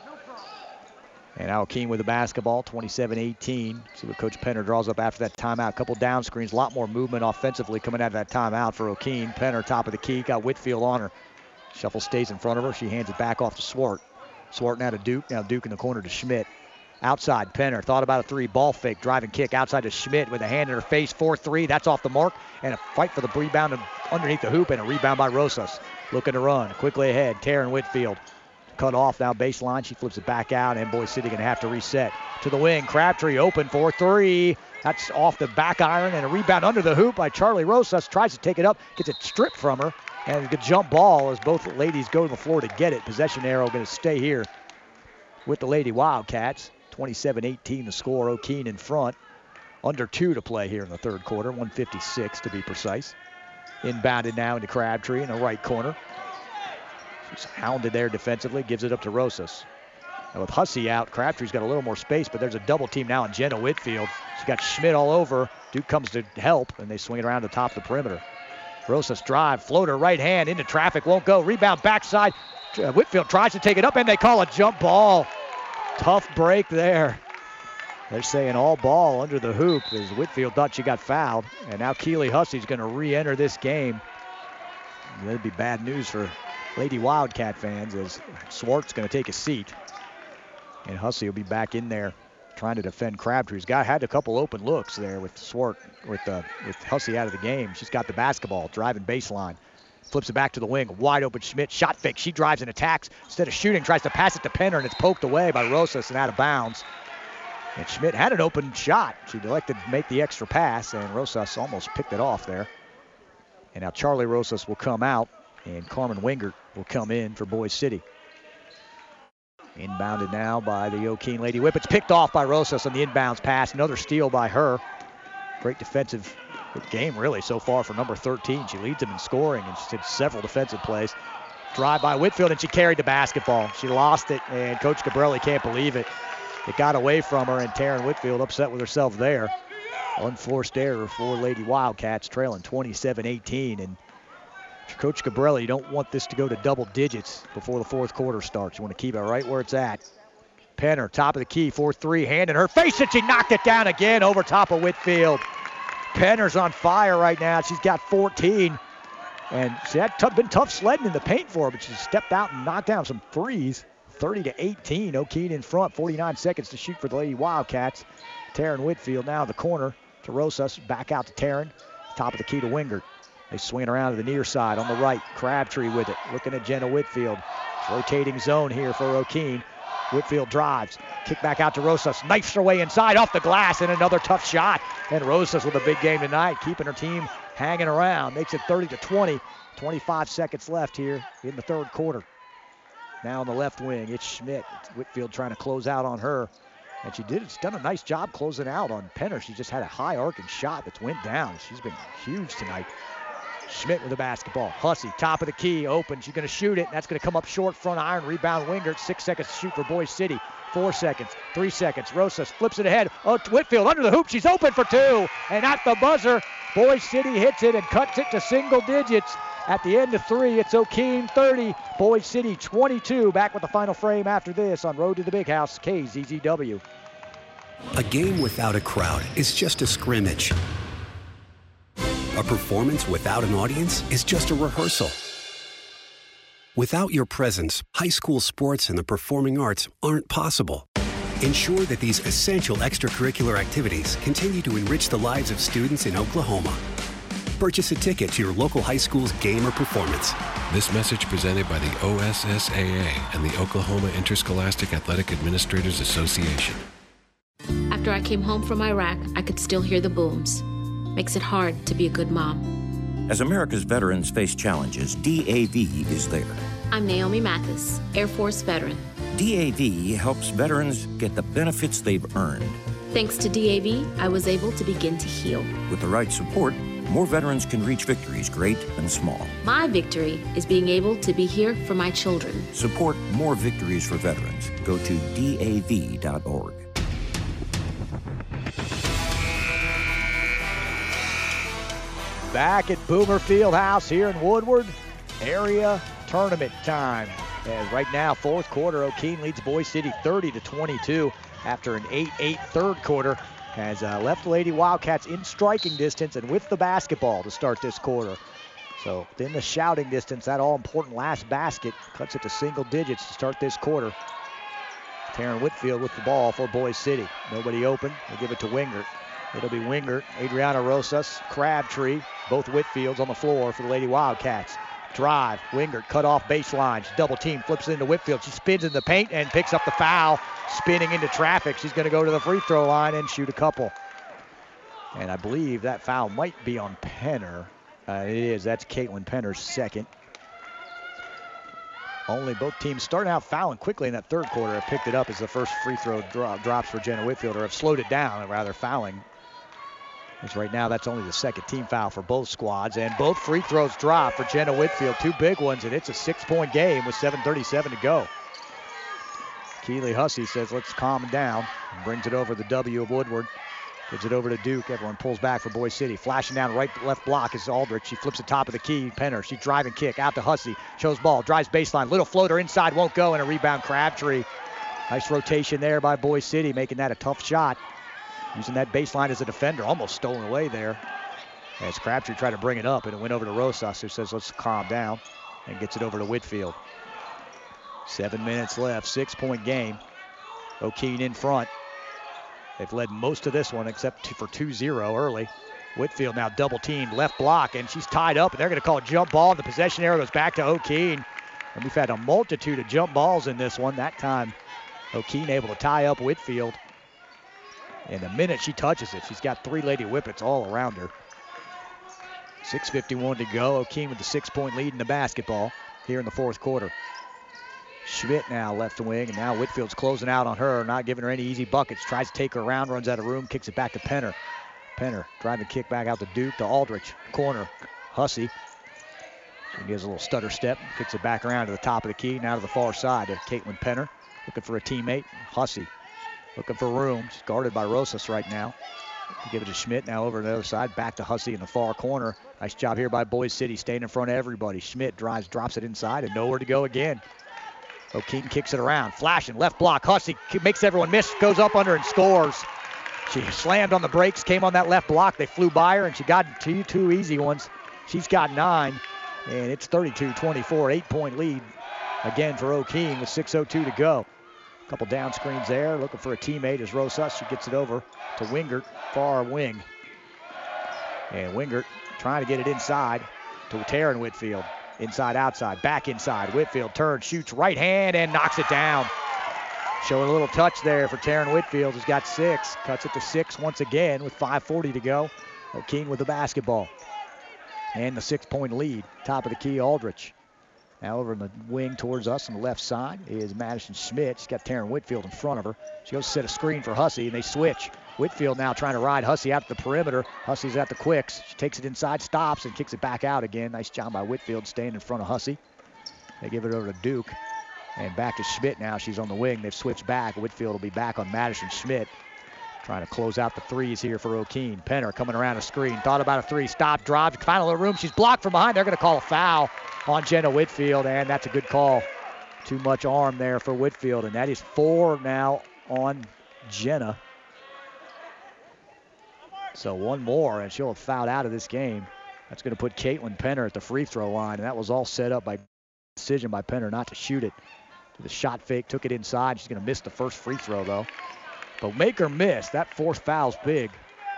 And now O'Keene with the basketball, twenty-seven eighteen. See what Coach Penner draws up after that timeout. A couple down screens, a lot more movement offensively coming out of that timeout for O'Keene. Penner top of the key, got Whitfield on her. Shuffle stays in front of her. She hands it back off to Swart. Swart now to Duke. Now Duke in the corner to Schmidt. Outside, Penner thought about a three. Ball fake, driving kick outside to Schmidt with a hand in her face. four three. That's off the mark. And a fight for the rebound underneath the hoop, and a rebound by Rosas. Looking to run. Quickly ahead. Taryn Whitfield. Cut off now baseline. She flips it back out, and Boys City going to have to reset. To the wing. Crabtree open for three. That's off the back iron, and a rebound under the hoop by Charlie Rosas. Tries to take it up. Gets it stripped from her. And a good jump ball as both ladies go to the floor to get it. Possession arrow going to stay here with the Lady Wildcats. twenty-seven eighteen the score. O'Keene in front. Under two to play here in the third quarter. one fifty-six to be precise. Inbounded now into Crabtree in the right corner. She's hounded there defensively. Gives it up to Rosas. Now with Hussey out, Crabtree's got a little more space, but there's a double team now on Jenna Whitfield. She's got Schmidt all over. Duke comes to help, and they swing it around the top of the perimeter. Rosas drive, floater, right hand, into traffic, won't go. Rebound backside. Uh, Whitfield tries to take it up, and they call a jump ball. Tough break there. They're saying all ball under the hoop as Whitfield thought she got fouled. And now Keely Hussey's going to re-enter this game. That'd be bad news for Lady Wildcat fans as Swart's going to take a seat. And Hussey will be back in there trying to defend Crabtree's guy. Had a couple open looks there with Swart, with uh, with Hussey out of the game. She's got the basketball, driving baseline. Flips it back to the wing, wide open Schmidt, shot fake. She drives and attacks. Instead of shooting, tries to pass it to Penner, and it's poked away by Rosas and out of bounds. And Schmidt had an open shot. She elected to make the extra pass, and Rosas almost picked it off there. And now Charlie Rosas will come out, and Carmen Wingert will come in for Boys City. Inbounded now by the O'Keene Lady Whip. It's picked off by Rosas on the inbounds pass. Another steal by her. Great defensive game, really, so far for number thirteen. She leads them in scoring, and she did several defensive plays. Drive by Whitfield, and she carried the basketball. She lost it, and Coach Cabrelli can't believe it. It got away from her, and Taryn Whitfield upset with herself there. Unforced error for Lady Wildcats, trailing twenty-seven eighteen. And Coach Cabrelli, you don't want this to go to double digits before the fourth quarter starts. You want to keep it right where it's at. Penner, top of the key, four three, hand in her face, and she knocked it down again over top of Whitfield. Penner's on fire right now. She's got fourteen. And she had t- been tough sledding in the paint for her, but she stepped out and knocked down some threes. thirty to eighteen, O'Keene in front, forty-nine seconds to shoot for the Lady Wildcats. Taryn Whitfield now in the corner to Rosas, back out to Taryn. Top of the key to Wingert. They swing it around to the near side on the right. Crabtree with it, looking at Jenna Whitfield. Rotating zone here for O'Keene. Whitfield drives, kick back out to Rosas, knifes her way inside off the glass, and another tough shot. And Rosas with a big game tonight, keeping her team hanging around. Makes it thirty to twenty. twenty-five seconds left here in the third quarter. Now on the left wing, it's Schmidt. It's Whitfield trying to close out on her. And she did, she's done a nice job closing out on Penner. She just had a high arcing shot that's went down. She's been huge tonight. Schmidt with the basketball. Hussey, top of the key, open. She's going to shoot it. And that's going to come up short, front iron, rebound Wingert. Six seconds to shoot for Boys City. Four seconds, three seconds. Rosas flips it ahead. Oh, Whitfield under the hoop. She's open for two. And at the buzzer, Boys City hits it and cuts it to single digits. At the end of three, it's O'Keene thirty, Boys City twenty-two. Back with the final frame after this on Road to the Big House, K Z Z W.
A game without a crowd is just a scrimmage. A performance without an audience is just a rehearsal. Without your presence, high school sports and the performing arts aren't possible. Ensure that these essential extracurricular activities continue to enrich the lives of students in Oklahoma. Purchase a ticket to your local high school's game or performance.
This message presented by the O S S A A and the Oklahoma Interscholastic Athletic Administrators Association.
After I came home from Iraq, I could still hear the booms. Makes it hard to be a good mom.
As America's veterans face challenges, D A V is there.
I'm Naomi Mathis, Air Force veteran.
D A V helps veterans get the benefits they've earned.
Thanks to D A V, I was able to begin to heal.
With the right support, more veterans can reach victories great and small.
My victory is being able to be here for my children.
Support more victories for veterans. Go to D A V dot org.
Back at Boomer Fieldhouse here in Woodward, area tournament time. As right now, fourth quarter, O'Keene leads Boise City thirty to twenty-two after an eight eight third quarter. Has uh, left the Lady Wildcats in striking distance and with the basketball to start this quarter. So within the shouting distance, that all-important last basket cuts it to single digits to start this quarter. Taryn Whitfield with the ball for Boise City. Nobody open. They give it to Wingert. It'll be Wingert, Adriana Rosas, Crabtree, both Whitfields on the floor for the Lady Wildcats. Drive, Wingert cut off baseline. She double team, flips it into Whitfield. She spins in the paint and picks up the foul, spinning into traffic. She's going to go to the free throw line and shoot a couple. And I believe that foul might be on Penner. Uh, it is. That's Caitlin Penner's second. Only both teams starting out fouling quickly in that third quarter have picked it up as the first free throw dro- drops for Jenna Whitfield, or have slowed it down, rather fouling. As right now, that's only the second team foul for both squads, and both free throws drop for Jenna Whitfield, two big ones, and it's a six-point game with seven thirty-seven to go. Keely Hussey says, let's calm down, and brings it over the W of Woodward. Gives it over to Duke. Everyone pulls back for Boise City. Flashing down right left block is Aldrich. She flips the top of the key. Penner, she driving kick out to Hussey. Shows ball, drives baseline. Little floater inside, won't go, and a rebound Crabtree. Nice rotation there by Boise City, making that a tough shot. Using that baseline as a defender, almost stolen away there. As Crabtree tried to bring it up, and it went over to Rosas, who says, let's calm down, and gets it over to Whitfield. Seven minutes left, six-point game. O'Keene in front. They've led most of this one except for two zero early. Whitfield now double teamed, left block, and she's tied up, and they're going to call a jump ball. The possession arrow goes back to O'Keene. And we've had a multitude of jump balls in this one. That time, O'Keene able to tie up Whitfield. And the minute she touches it, she's got three Lady Whippets all around her. six fifty-one to go. O'Keene with the six-point lead in the basketball here in the fourth quarter. Schmidt now left wing, and now Whitfield's closing out on her, not giving her any easy buckets. Tries to take her around, runs out of room, kicks it back to Penner. Penner driving kick back out to Duke, to Aldrich. Corner, Hussey. She gives a little stutter step, kicks it back around to the top of the key, now to the far side to Caitlin Penner. Looking for a teammate, Hussey. Looking for room, she's guarded by Rosas right now. Give it to Schmidt, now over to the other side, back to Hussey in the far corner. Nice job here by Boise City, staying in front of everybody. Schmidt drives, drops it inside, and nowhere to go again. O'Keene kicks it around, flashing, left block. Hussey makes everyone miss, goes up under and scores. She slammed on the brakes, came on that left block. They flew by her, and she got two, two easy ones. She's got nine, and it's thirty-two twenty-four, eight-point lead again for O'Keene with six oh two to go. A couple down screens there, looking for a teammate as Rosas. She gets it over to Wingert, far wing. And Wingert trying to get it inside to Taryn Whitfield. Inside, outside, back inside. Whitfield turns, shoots right hand, and knocks it down. Showing a little touch there for Taryn Whitfield, who's got six. Cuts it to six once again with five forty to go. O'Keene with the basketball. And the six-point lead. Top of the key, Aldrich. Now over in the wing towards us on the left side is Madison Schmidt. She's got Taryn Whitfield in front of her. She goes to set a screen for Hussey, and they switch. Whitfield now trying to ride Hussey out to the perimeter. Hussey's at the quicks. She takes it inside, stops, and kicks it back out again. Nice job by Whitfield staying in front of Hussey. They give it over to Duke. And back to Schmidt now. She's on the wing. They've switched back. Whitfield will be back on Madison Schmidt. Trying to close out the threes here for O'Keene. Penner coming around a screen. Thought about a three. Stop, drive. Find a little room. She's blocked from behind. They're going to call a foul on Jenna Whitfield, and that's a good call. Too much arm there for Whitfield, and that is four now on Jenna. So one more, and she'll have fouled out of this game. That's going to put Caitlin Penner at the free throw line, and that was all set up by decision by Penner not to shoot it. The shot fake, took it inside. She's going to miss the first free throw, though. But make her miss. That fourth foul's big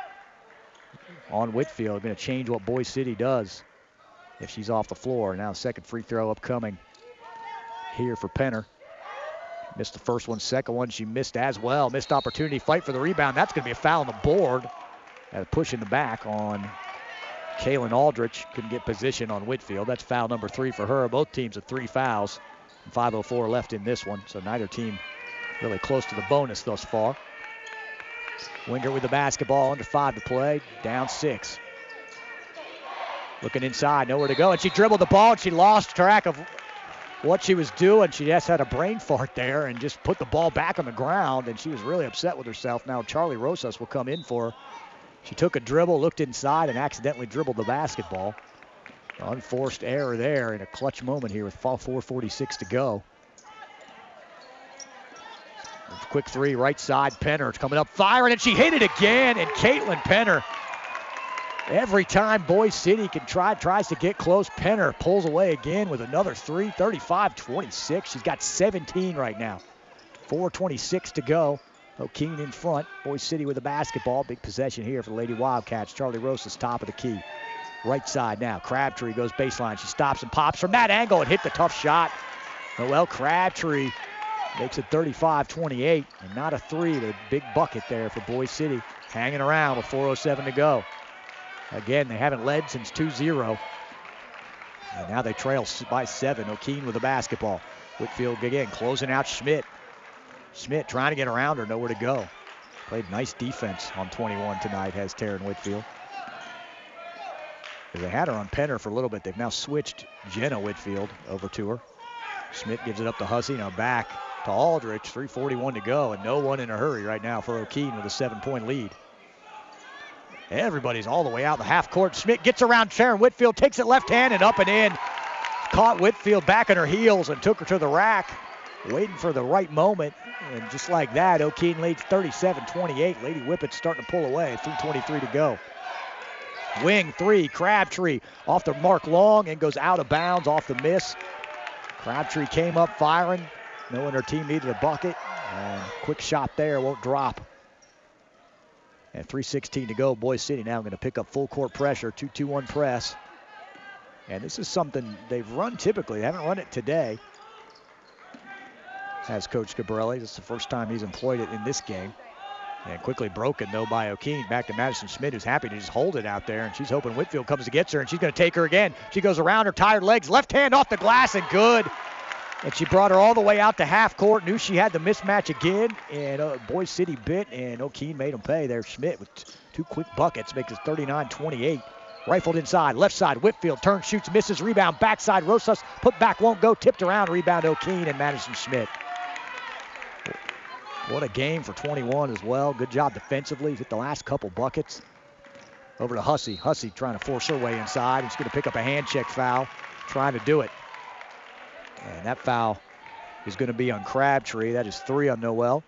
on Whitfield. Going to change what Boise City does if she's off the floor. Now second free throw upcoming here for Penner. Missed the first one, second one she missed as well. Missed opportunity, fight for the rebound. That's going to be a foul on the board. And a push in the back on Kaylin Aldrich couldn't get position on Whitfield. That's foul number three for her. Both teams have three fouls. five oh four left in this one, so neither team really close to the bonus thus far. Wingert with the basketball, under five to play, down six. Looking inside, nowhere to go, and she dribbled the ball, and she lost track of what she was doing. She just had a brain fart there and just put the ball back on the ground, and she was really upset with herself. Now Charlie Rosas will come in for her. She took a dribble, looked inside, and accidentally dribbled the basketball. Unforced error there in a clutch moment here with four forty-six to go. Quick three, right side, Penner coming up, firing, and she hit it again, and Caitlin Penner, every time Boise City can try, tries to get close, Penner pulls away again with another three, thirty-five twenty-six. She's got seventeen right now. four twenty-six to go. O'Keene in front. Boise City with the basketball. Big possession here for the Lady Wildcats. Charlie Rosas top of the key. Right side now. Crabtree goes baseline. She stops and pops from that angle and hit the tough shot. Noelle Crabtree makes it thirty-five twenty-eight. And not a three, but a big bucket there for Boise City. Hanging around with four oh seven to go. Again, they haven't led since two zero. And now they trail by seven. O'Keene with the basketball. Whitfield again closing out Schmidt. Schmidt trying to get around her, nowhere to go. Played nice defense on twenty-one tonight, has Taryn Whitfield. They had her on Penner for a little bit. They've now switched Jenna Whitfield over to her. Schmidt gives it up to Hussey, now back to Aldrich. three forty-one to go, and no one in a hurry right now for O'Keene with a seven-point lead. Everybody's all the way out the half court. Schmidt gets around Taryn Whitfield, takes it left hand and up and in. Caught Whitfield back on her heels and took her to the rack, waiting for the right moment. And just like that, O'Keene leads thirty-seven twenty-eight. Lady Whippets starting to pull away. three twenty-three to go. Wing three, Crabtree off the mark long and goes out of bounds off the miss. Crabtree came up firing, knowing her team needed a bucket. And quick shot there, won't drop. And three sixteen to go. Boise City now going to pick up full court pressure. two two one press. And this is something they've run typically. They haven't run it today. Has Coach Cabrelli. This is the first time he's employed it in this game. And quickly broken, though, by O'Keene. Back to Madison Schmidt, who's happy to just hold it out there. And she's hoping Whitfield comes and gets her, and she's going to take her again. She goes around her tired legs. Left hand off the glass and good. And she brought her all the way out to half court. Knew she had the mismatch again. And uh, Boise City bit, and O'Keene made them pay there. Schmidt with t- two quick buckets makes it thirty-nine twenty-eight. Rifled inside, left side, Whitfield turns, shoots, misses, rebound, backside, Rosas, put back, won't go, tipped around, rebound O'Keene and Madison Schmidt. What a game for twenty-one as well. Good job defensively. Hit the last couple buckets. Over to Hussey. Hussey trying to force her way inside. And she's going to pick up a hand check foul. Trying to do it. And that foul is going to be on Crabtree. That is three on Noelle.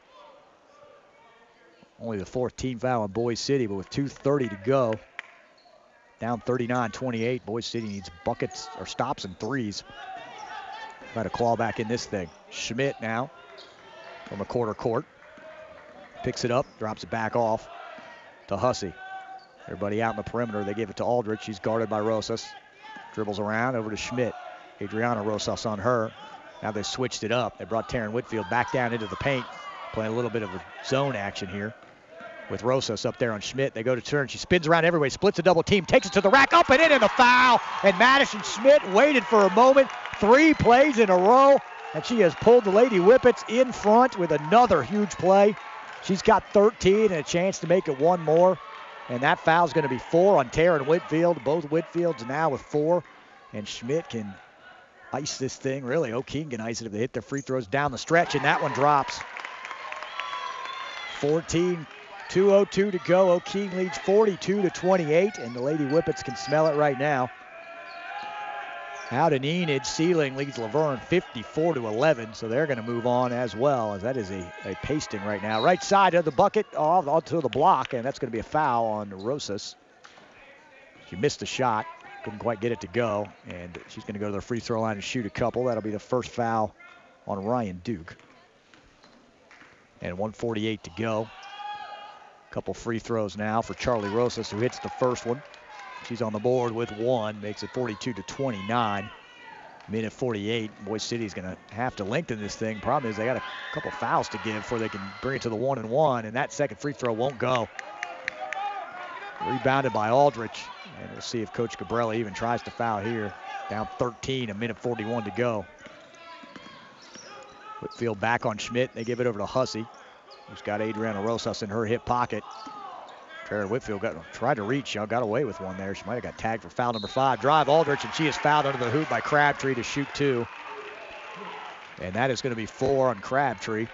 Only the fourth team foul on Boise City, but with two thirty to go. Down thirty-nine twenty-eight. Boise City needs buckets or stops and threes. Try to claw back in this thing. Schmidt now from the quarter court. Picks it up, drops it back off to Hussey. Everybody out in the perimeter. They give it to Aldrich. She's guarded by Rosas. Dribbles around over to Schmidt. Adriana Rosas on her. Now they switched it up. They brought Taryn Whitfield back down into the paint. Playing a little bit of a zone action here with Rosas up there on Schmidt. They go to turn. She spins around everywhere. Splits a double team. Takes it to the rack. Up and in and a foul. And Madison Schmidt waited for a moment. Three plays in a row. And she has pulled the Lady Whippets in front with another huge play. She's got thirteen and a chance to make it one more. And that foul's going to be four on Taryn Whitfield. Both Whitfields now with four. And Schmidt can ice this thing. Really, O'Keene can ice it if they hit their free throws down the stretch. And that one drops. fourteen, two oh two to go. O'Keene leads forty-two to twenty-eight. And the Lady Whippets can smell it right now. Out in Enid, Sealing leads Laverne fifty-four to eleven, so they're going to move on as well, as that is a, a pasting right now. Right side of the bucket, off onto the block, and that's going to be a foul on Rosas. She missed the shot, couldn't quite get it to go, and she's going to go to the free throw line and shoot a couple. That'll be the first foul on Ryan Duke. And one forty-eight to go. Couple free throws now for Charlie Rosas, who hits the first one. She's on the board with one, makes it forty-two to twenty-nine. Minute forty-eight. Boise City's going to have to lengthen this thing. Problem is they got a couple fouls to give before they can bring it to the one and one, and that second free throw won't go. Rebounded by Aldrich. And we'll see if Coach Cabrella even tries to foul here. Down thirteen, a minute forty-one to go. Whitfield back on Schmidt. They give it over to Hussey, who's got Adriana Rosas in her hip pocket. Tara Whitfield got, tried to reach. Y'all got away with one there. She might have got tagged for foul number five. Drive Aldrich, and she is fouled under the hoop by Crabtree to shoot two. And that is going to be four on Crabtree.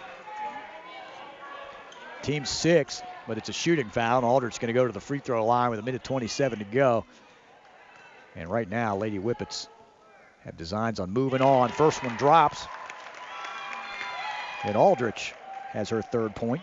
Team six, but it's a shooting foul. And Aldrich's going to go to the free throw line with a minute twenty-seven to go. And right now, Lady Whippets have designs on moving on. First one drops. And Aldrich has her third point.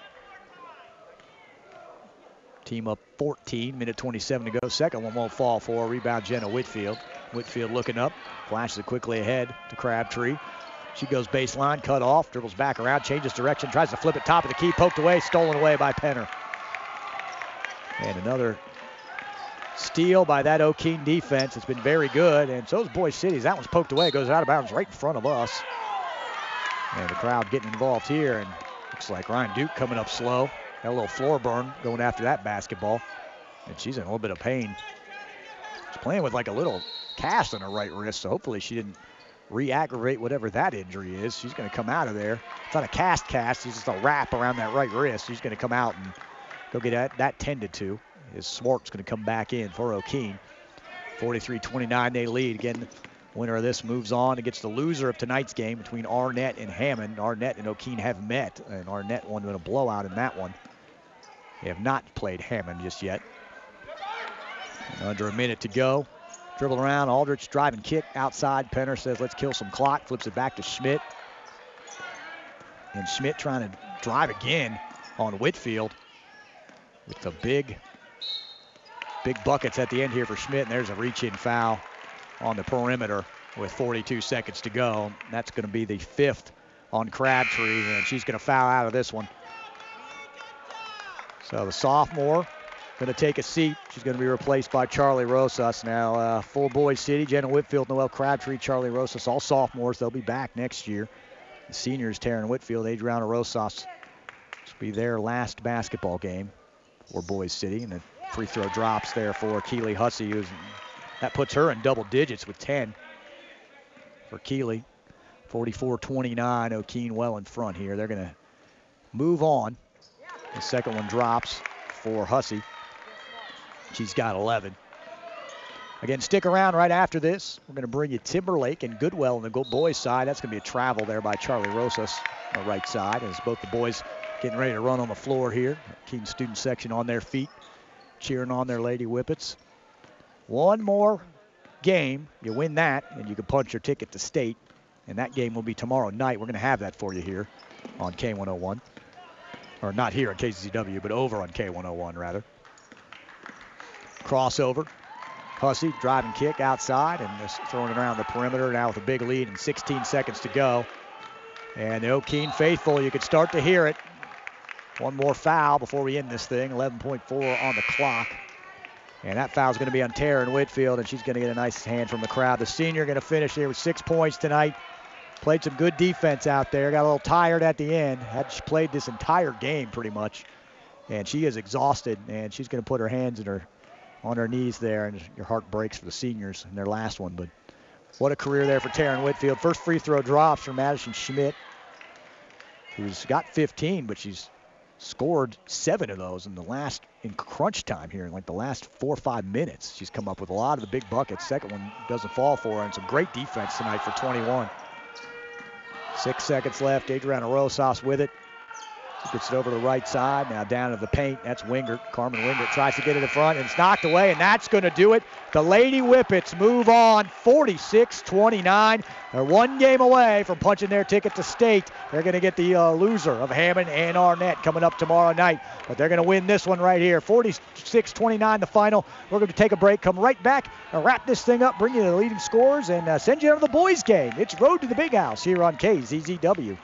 Team up fourteen, minute twenty-seven to go. Second one won't fall for. Rebound Jenna Whitfield. Whitfield looking up, flashes it quickly ahead to Crabtree. She goes baseline, cut off, dribbles back around, changes direction, tries to flip it top of the key, poked away, stolen away by Penner. And another steal by that O'Keene defense. It's been very good, and so is Boys City's. That one's poked away, goes out of bounds right in front of us. And the crowd getting involved here, and looks like Ryan Duke coming up slow. Got a little floor burn going after that basketball, and she's in a little bit of pain. She's playing with like a little cast on her right wrist, so hopefully she didn't re-aggravate whatever that injury is. She's going to come out of there. It's not a cast cast, it's just a wrap around that right wrist. She's going to come out and go get that, that tended to. As Swart's going to come back in for O'Keene. forty-three twenty-nine they lead. Again, winner of this moves on and gets the loser of tonight's game between Arnett and Hammond. Arnett and O'Keene have met, and Arnett won in a blowout in that one. They have not played Hammond just yet. And under a minute to go. Dribble around, Aldrich driving kick outside. Penner says, let's kill some clock. Flips it back to Schmidt. And Schmidt trying to drive again on Whitfield with the big, big buckets at the end here for Schmidt. And there's a reach-in foul on the perimeter with forty-two seconds to go. That's going to be the fifth on Crabtree, and she's going to foul out of this one. So the sophomore going to take a seat. She's going to be replaced by Charlie Rosas. Now, uh, full Boys City, Jenna Whitfield, Noelle Crabtree, Charlie Rosas, all sophomores. They'll be back next year. The seniors, Taryn Whitfield, Adriana Rosas, this will be their last basketball game for Boys City. And the free throw drops there for Keely Hussey. Who's, that puts her in double digits with ten for Keely. forty-four twenty-nine, O'Keene well in front here. They're going to move on. The second one drops for Hussey. She's got eleven. Again, stick around right after this. We're going to bring you Timberlake and Goodwell on the boys' side. That's going to be a travel there by Charlie Rosas on the right side as both the boys getting ready to run on the floor here. Keene student section on their feet, cheering on their Lady Whippets. One more game. You win that, and you can punch your ticket to state. And that game will be tomorrow night. We're going to have that for you here on K one oh one. Or not here on K Z Z W, but over on K one oh one, rather. Crossover. Hussey driving kick outside and just throwing it around the perimeter now with a big lead and sixteen seconds to go. And the O'Keene faithful, you can start to hear it. One more foul before we end this thing. eleven point four on the clock. And that foul's going to be on Taryn Whitfield, and she's going to get a nice hand from the crowd. The senior going to finish here with six points tonight. Played some good defense out there. Got a little tired at the end. Had she played this entire game pretty much. And she is exhausted, and she's going to put her hands in her on her knees there, and your heart breaks for the seniors in their last one. But what a career there for Taryn Whitfield. First free throw drops from Madison Schmidt, who's got fifteen, but she's scored seven of those in the last, in crunch time here, in like the last four or five minutes. She's come up with a lot of the big buckets. Second one doesn't fall for her, and some great defense tonight for twenty-one. Six seconds left. Adriana Rosas with it. Gets it over the right side. Now down to the paint. That's Wingert. Carmen Wingert tries to get it in front, and it's knocked away, and that's going to do it. The Lady Whippets move on forty-six twenty-nine. They're one game away from punching their ticket to state. They're going to get the uh, loser of Hammond and Arnett coming up tomorrow night. But they're going to win this one right here. forty-six twenty-nine the final. We're going to take a break, come right back, and wrap this thing up, bring you the leading scores, and uh, send you over to the boys' game. It's Road to the Big House here on K Z Z W.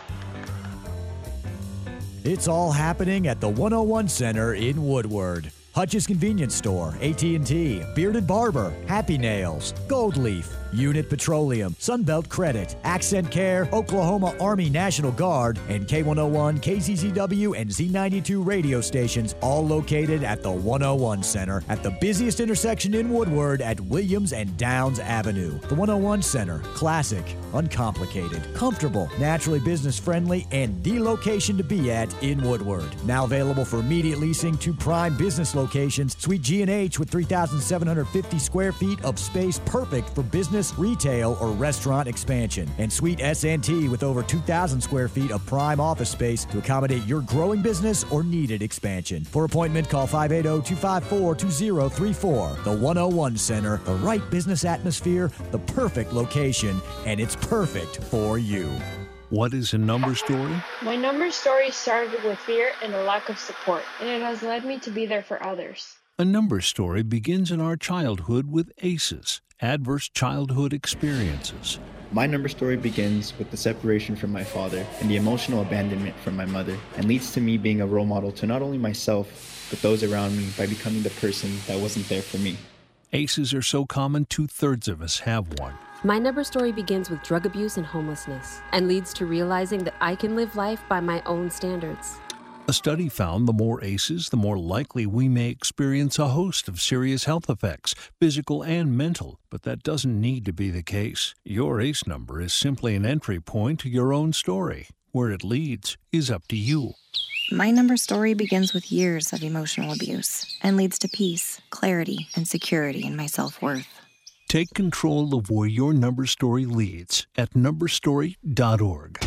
It's all happening at the one oh one Center in Woodward. Hutch's Convenience Store, A T and T, Bearded Barber, Happy Nails, Gold Leaf, Unit Petroleum, Sunbelt Credit, Accent Care, Oklahoma Army National Guard, and K one oh one, K Z Z W, and Z ninety-two radio stations, all located at the one oh one Center at the busiest intersection in Woodward at Williams and Downs Avenue. The one oh one Center, classic, uncomplicated, comfortable, naturally business-friendly, and the location to be at in Woodward. Now available for immediate leasing to prime business locations. Suite G and H with three thousand seven hundred fifty square feet of space, perfect for business, retail, or restaurant expansion. And Suite S and T with over two thousand square feet of prime office space to accommodate your growing business or needed expansion. For appointment, call five eight zero, two five four, two zero three four. The one oh one Center, the right business atmosphere, the perfect location, and it's perfect for you.
What is a number story?
My number story started with fear and a lack of support, and it has led me to be there for others.
A number story begins in our childhood with ACEs, adverse childhood experiences.
My number story begins with the separation from my father and the emotional abandonment from my mother, and leads to me being a role model to not only myself, but those around me by becoming the person that wasn't there for me.
ACEs are so common, two-thirds of us have one.
My number story begins with drug abuse and homelessness, and leads to realizing that I can live life by my own standards.
A study found the more ACEs, the more likely we may experience a host of serious health effects, physical and mental, but that doesn't need to be the case. Your ACE number is simply an entry point to your own story. Where it leads is up to you.
My number story begins with years of emotional abuse and leads to peace, clarity, and security in my self-worth.
Take control of where your number story leads at number story dot org.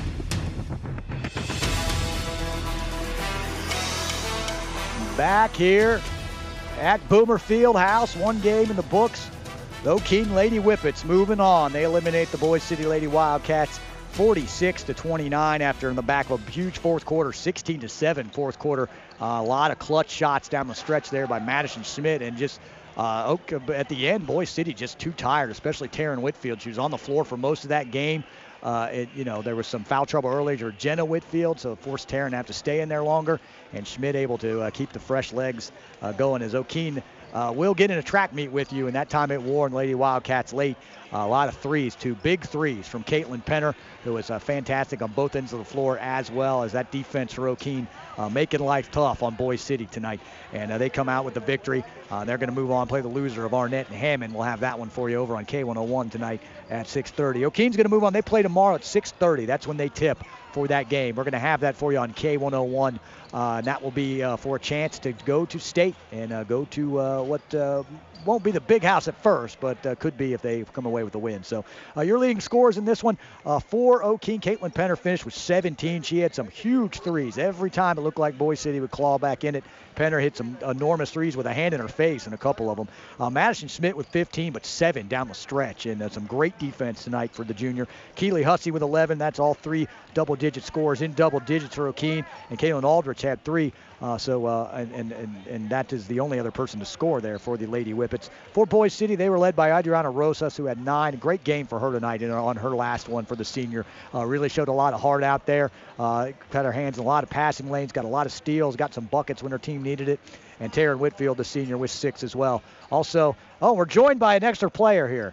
Back here at Boomer Fieldhouse, one game in the books. The O'Keene Lady Whippets moving on. They eliminate the Boise City Lady Wildcats forty-six to twenty-nine after in the back of a huge fourth quarter, sixteen to seven fourth quarter. Uh, a lot of clutch shots down the stretch there by Madison Schmidt, and just uh, at the end, Boise City just too tired, especially Taryn Whitfield. She was on the floor for most of that game. Uh, it, you know, there was some foul trouble earlier, Jenna Whitfield, so it forced Taryn to have to stay in there longer, and Schmidt able to uh, keep the fresh legs uh, going as O'Keene uh, will get in a track meet with you, and that time at Warren Lady Wildcats late. Uh, a lot of threes, two big threes from Caitlin Penner, who was uh, fantastic on both ends of the floor, as well as that defense for O'Keene uh, making life tough on Boise City tonight. And uh, they come out with the victory. Uh, they're going to move on, play the loser of Arnett and Hammond. We'll have that one for you over on K one oh one tonight at six thirty. O'Keene's going to move on. They play tomorrow at six thirty. That's when they tip for that game. We're going to have that for you on K one oh one. Uh, and that will be uh, for a chance to go to state and uh, go to uh, what uh, won't be the big house at first, but uh, could be if they come away with the win. So uh, your leading scores in this one uh, for O'Keene. Caitlin Penner finished with seventeen. She had some huge threes. Every time it looked like Boise City would claw back in it. Penner hit some enormous threes with a hand in her face in a couple of them. Uh, Madison Schmidt with fifteen, but seven down the stretch, and uh, some great defense tonight for the junior. Keely Hussey with eleven. That's all three double-digit scores in double digits for O'Keene. And Kaylin Aldrich had three. Uh, so uh, and, and, and, and that is the only other person to score there for the Lady Whippets. For Boise City, they were led by Adriana Rosas, who had nine. Great game for her tonight in, on her last one for the senior. Uh, really showed a lot of heart out there. Uh, had her hands in a lot of passing lanes, got a lot of steals, got some buckets when her team needed it. And Taryn Whitfield, the senior, with six as well. Also, oh, we're joined by an extra player here.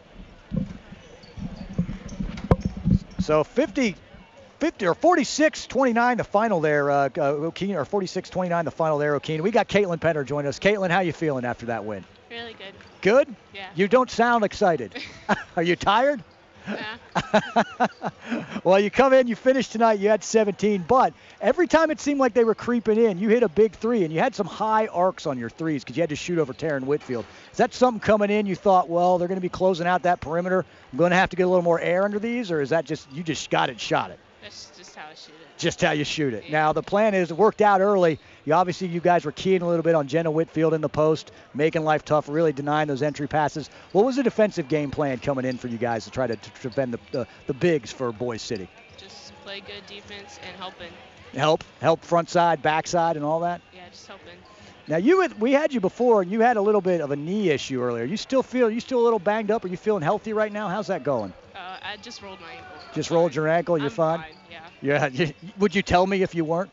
So fifty... fifty or forty-six twenty-nine the final there, uh, uh, O'Keene, or forty-six twenty-nine the final there, O'Keene. We got Caitlin Penner joining us. Caitlin, how you feeling after that win?
Really good.
Good?
Yeah.
You don't sound excited. Are you tired?
Yeah.
Well, you come in, you finished tonight, you had seventeen, but every time it seemed like they were creeping in, you hit a big three, and you had some high arcs on your threes because you had to shoot over Taryn Whitfield. Is that something coming in you thought, well, they're going to be closing out that perimeter, I'm going to have to get a little more air under these, or is that just you just got it, shot it?
That's just how I shoot it.
Just how you shoot it. Yeah. Now, the plan is it worked out early. You obviously, you guys were keying a little bit on Jenna Whitfield in the post, making life tough, really denying those entry passes. What was the defensive game plan coming in for you guys to try to, to defend the, the, the bigs for Boise City?
Just play good defense and helping.
Help? Help front side, back side, and all that?
Yeah, just helping.
Now, you had, we had you before, and you had a little bit of a knee issue earlier. You still feel, you still a little banged up? Are you feeling healthy right now? How's that going?
Uh, I just rolled my ankle.
Just rolled your ankle? You're
I'm
fine?
fine, yeah.
Yeah. You, would you tell me if you weren't?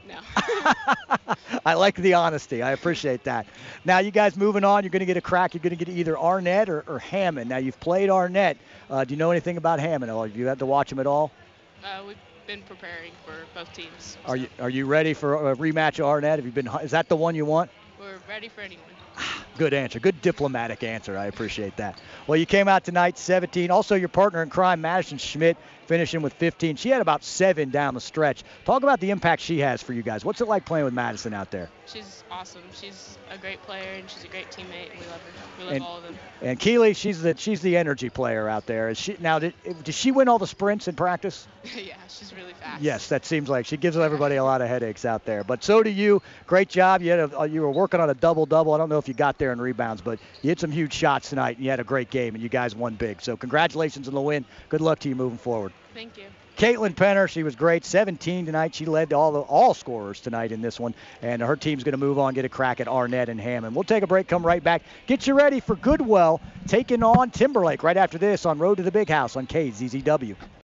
No.
I like the honesty. I appreciate that. Now, you guys moving on, you're going to get a crack. You're going to get either Arnett or, or Hammond. Now, you've played Arnett. Uh, do you know anything about Hammond? Or have you had to watch him at all?
Uh, we've been preparing for both teams.
Are you Are you ready for a rematch of Arnett? Have you been? Is that the one you want?
We're ready for anyone.
Good answer. Good diplomatic answer. I appreciate that. Well, you came out tonight seventeen. Also, your partner in crime, Madison Schmidt, finishing with fifteen. She had about seven down the stretch. Talk about the impact she has for you guys. What's it like playing with Madison out there?
She's awesome. She's a great player, and she's a great teammate, and we love her. We love
And-
all of them.
And Keely, she's the she's the energy player out there. Is she now? Did, did she win all the sprints in practice?
Yeah, she's really fast.
Yes, that seems like she gives everybody a lot of headaches out there. But so do you. Great job. You had a, you were working on a double-double. I don't know if you got there in rebounds, but you hit some huge shots tonight, and you had a great game, and you guys won big. So congratulations on the win. Good luck to you moving forward.
Thank you.
Caitlin Penner, she was great. seventeen tonight. She led all the all scorers tonight in this one, and her team's going to move on, get a crack at Arnett and Hammond. We'll take a break, come right back. Get you ready for Goodwell taking on Timberlake right after this on Road to the Big House on K Z Z W.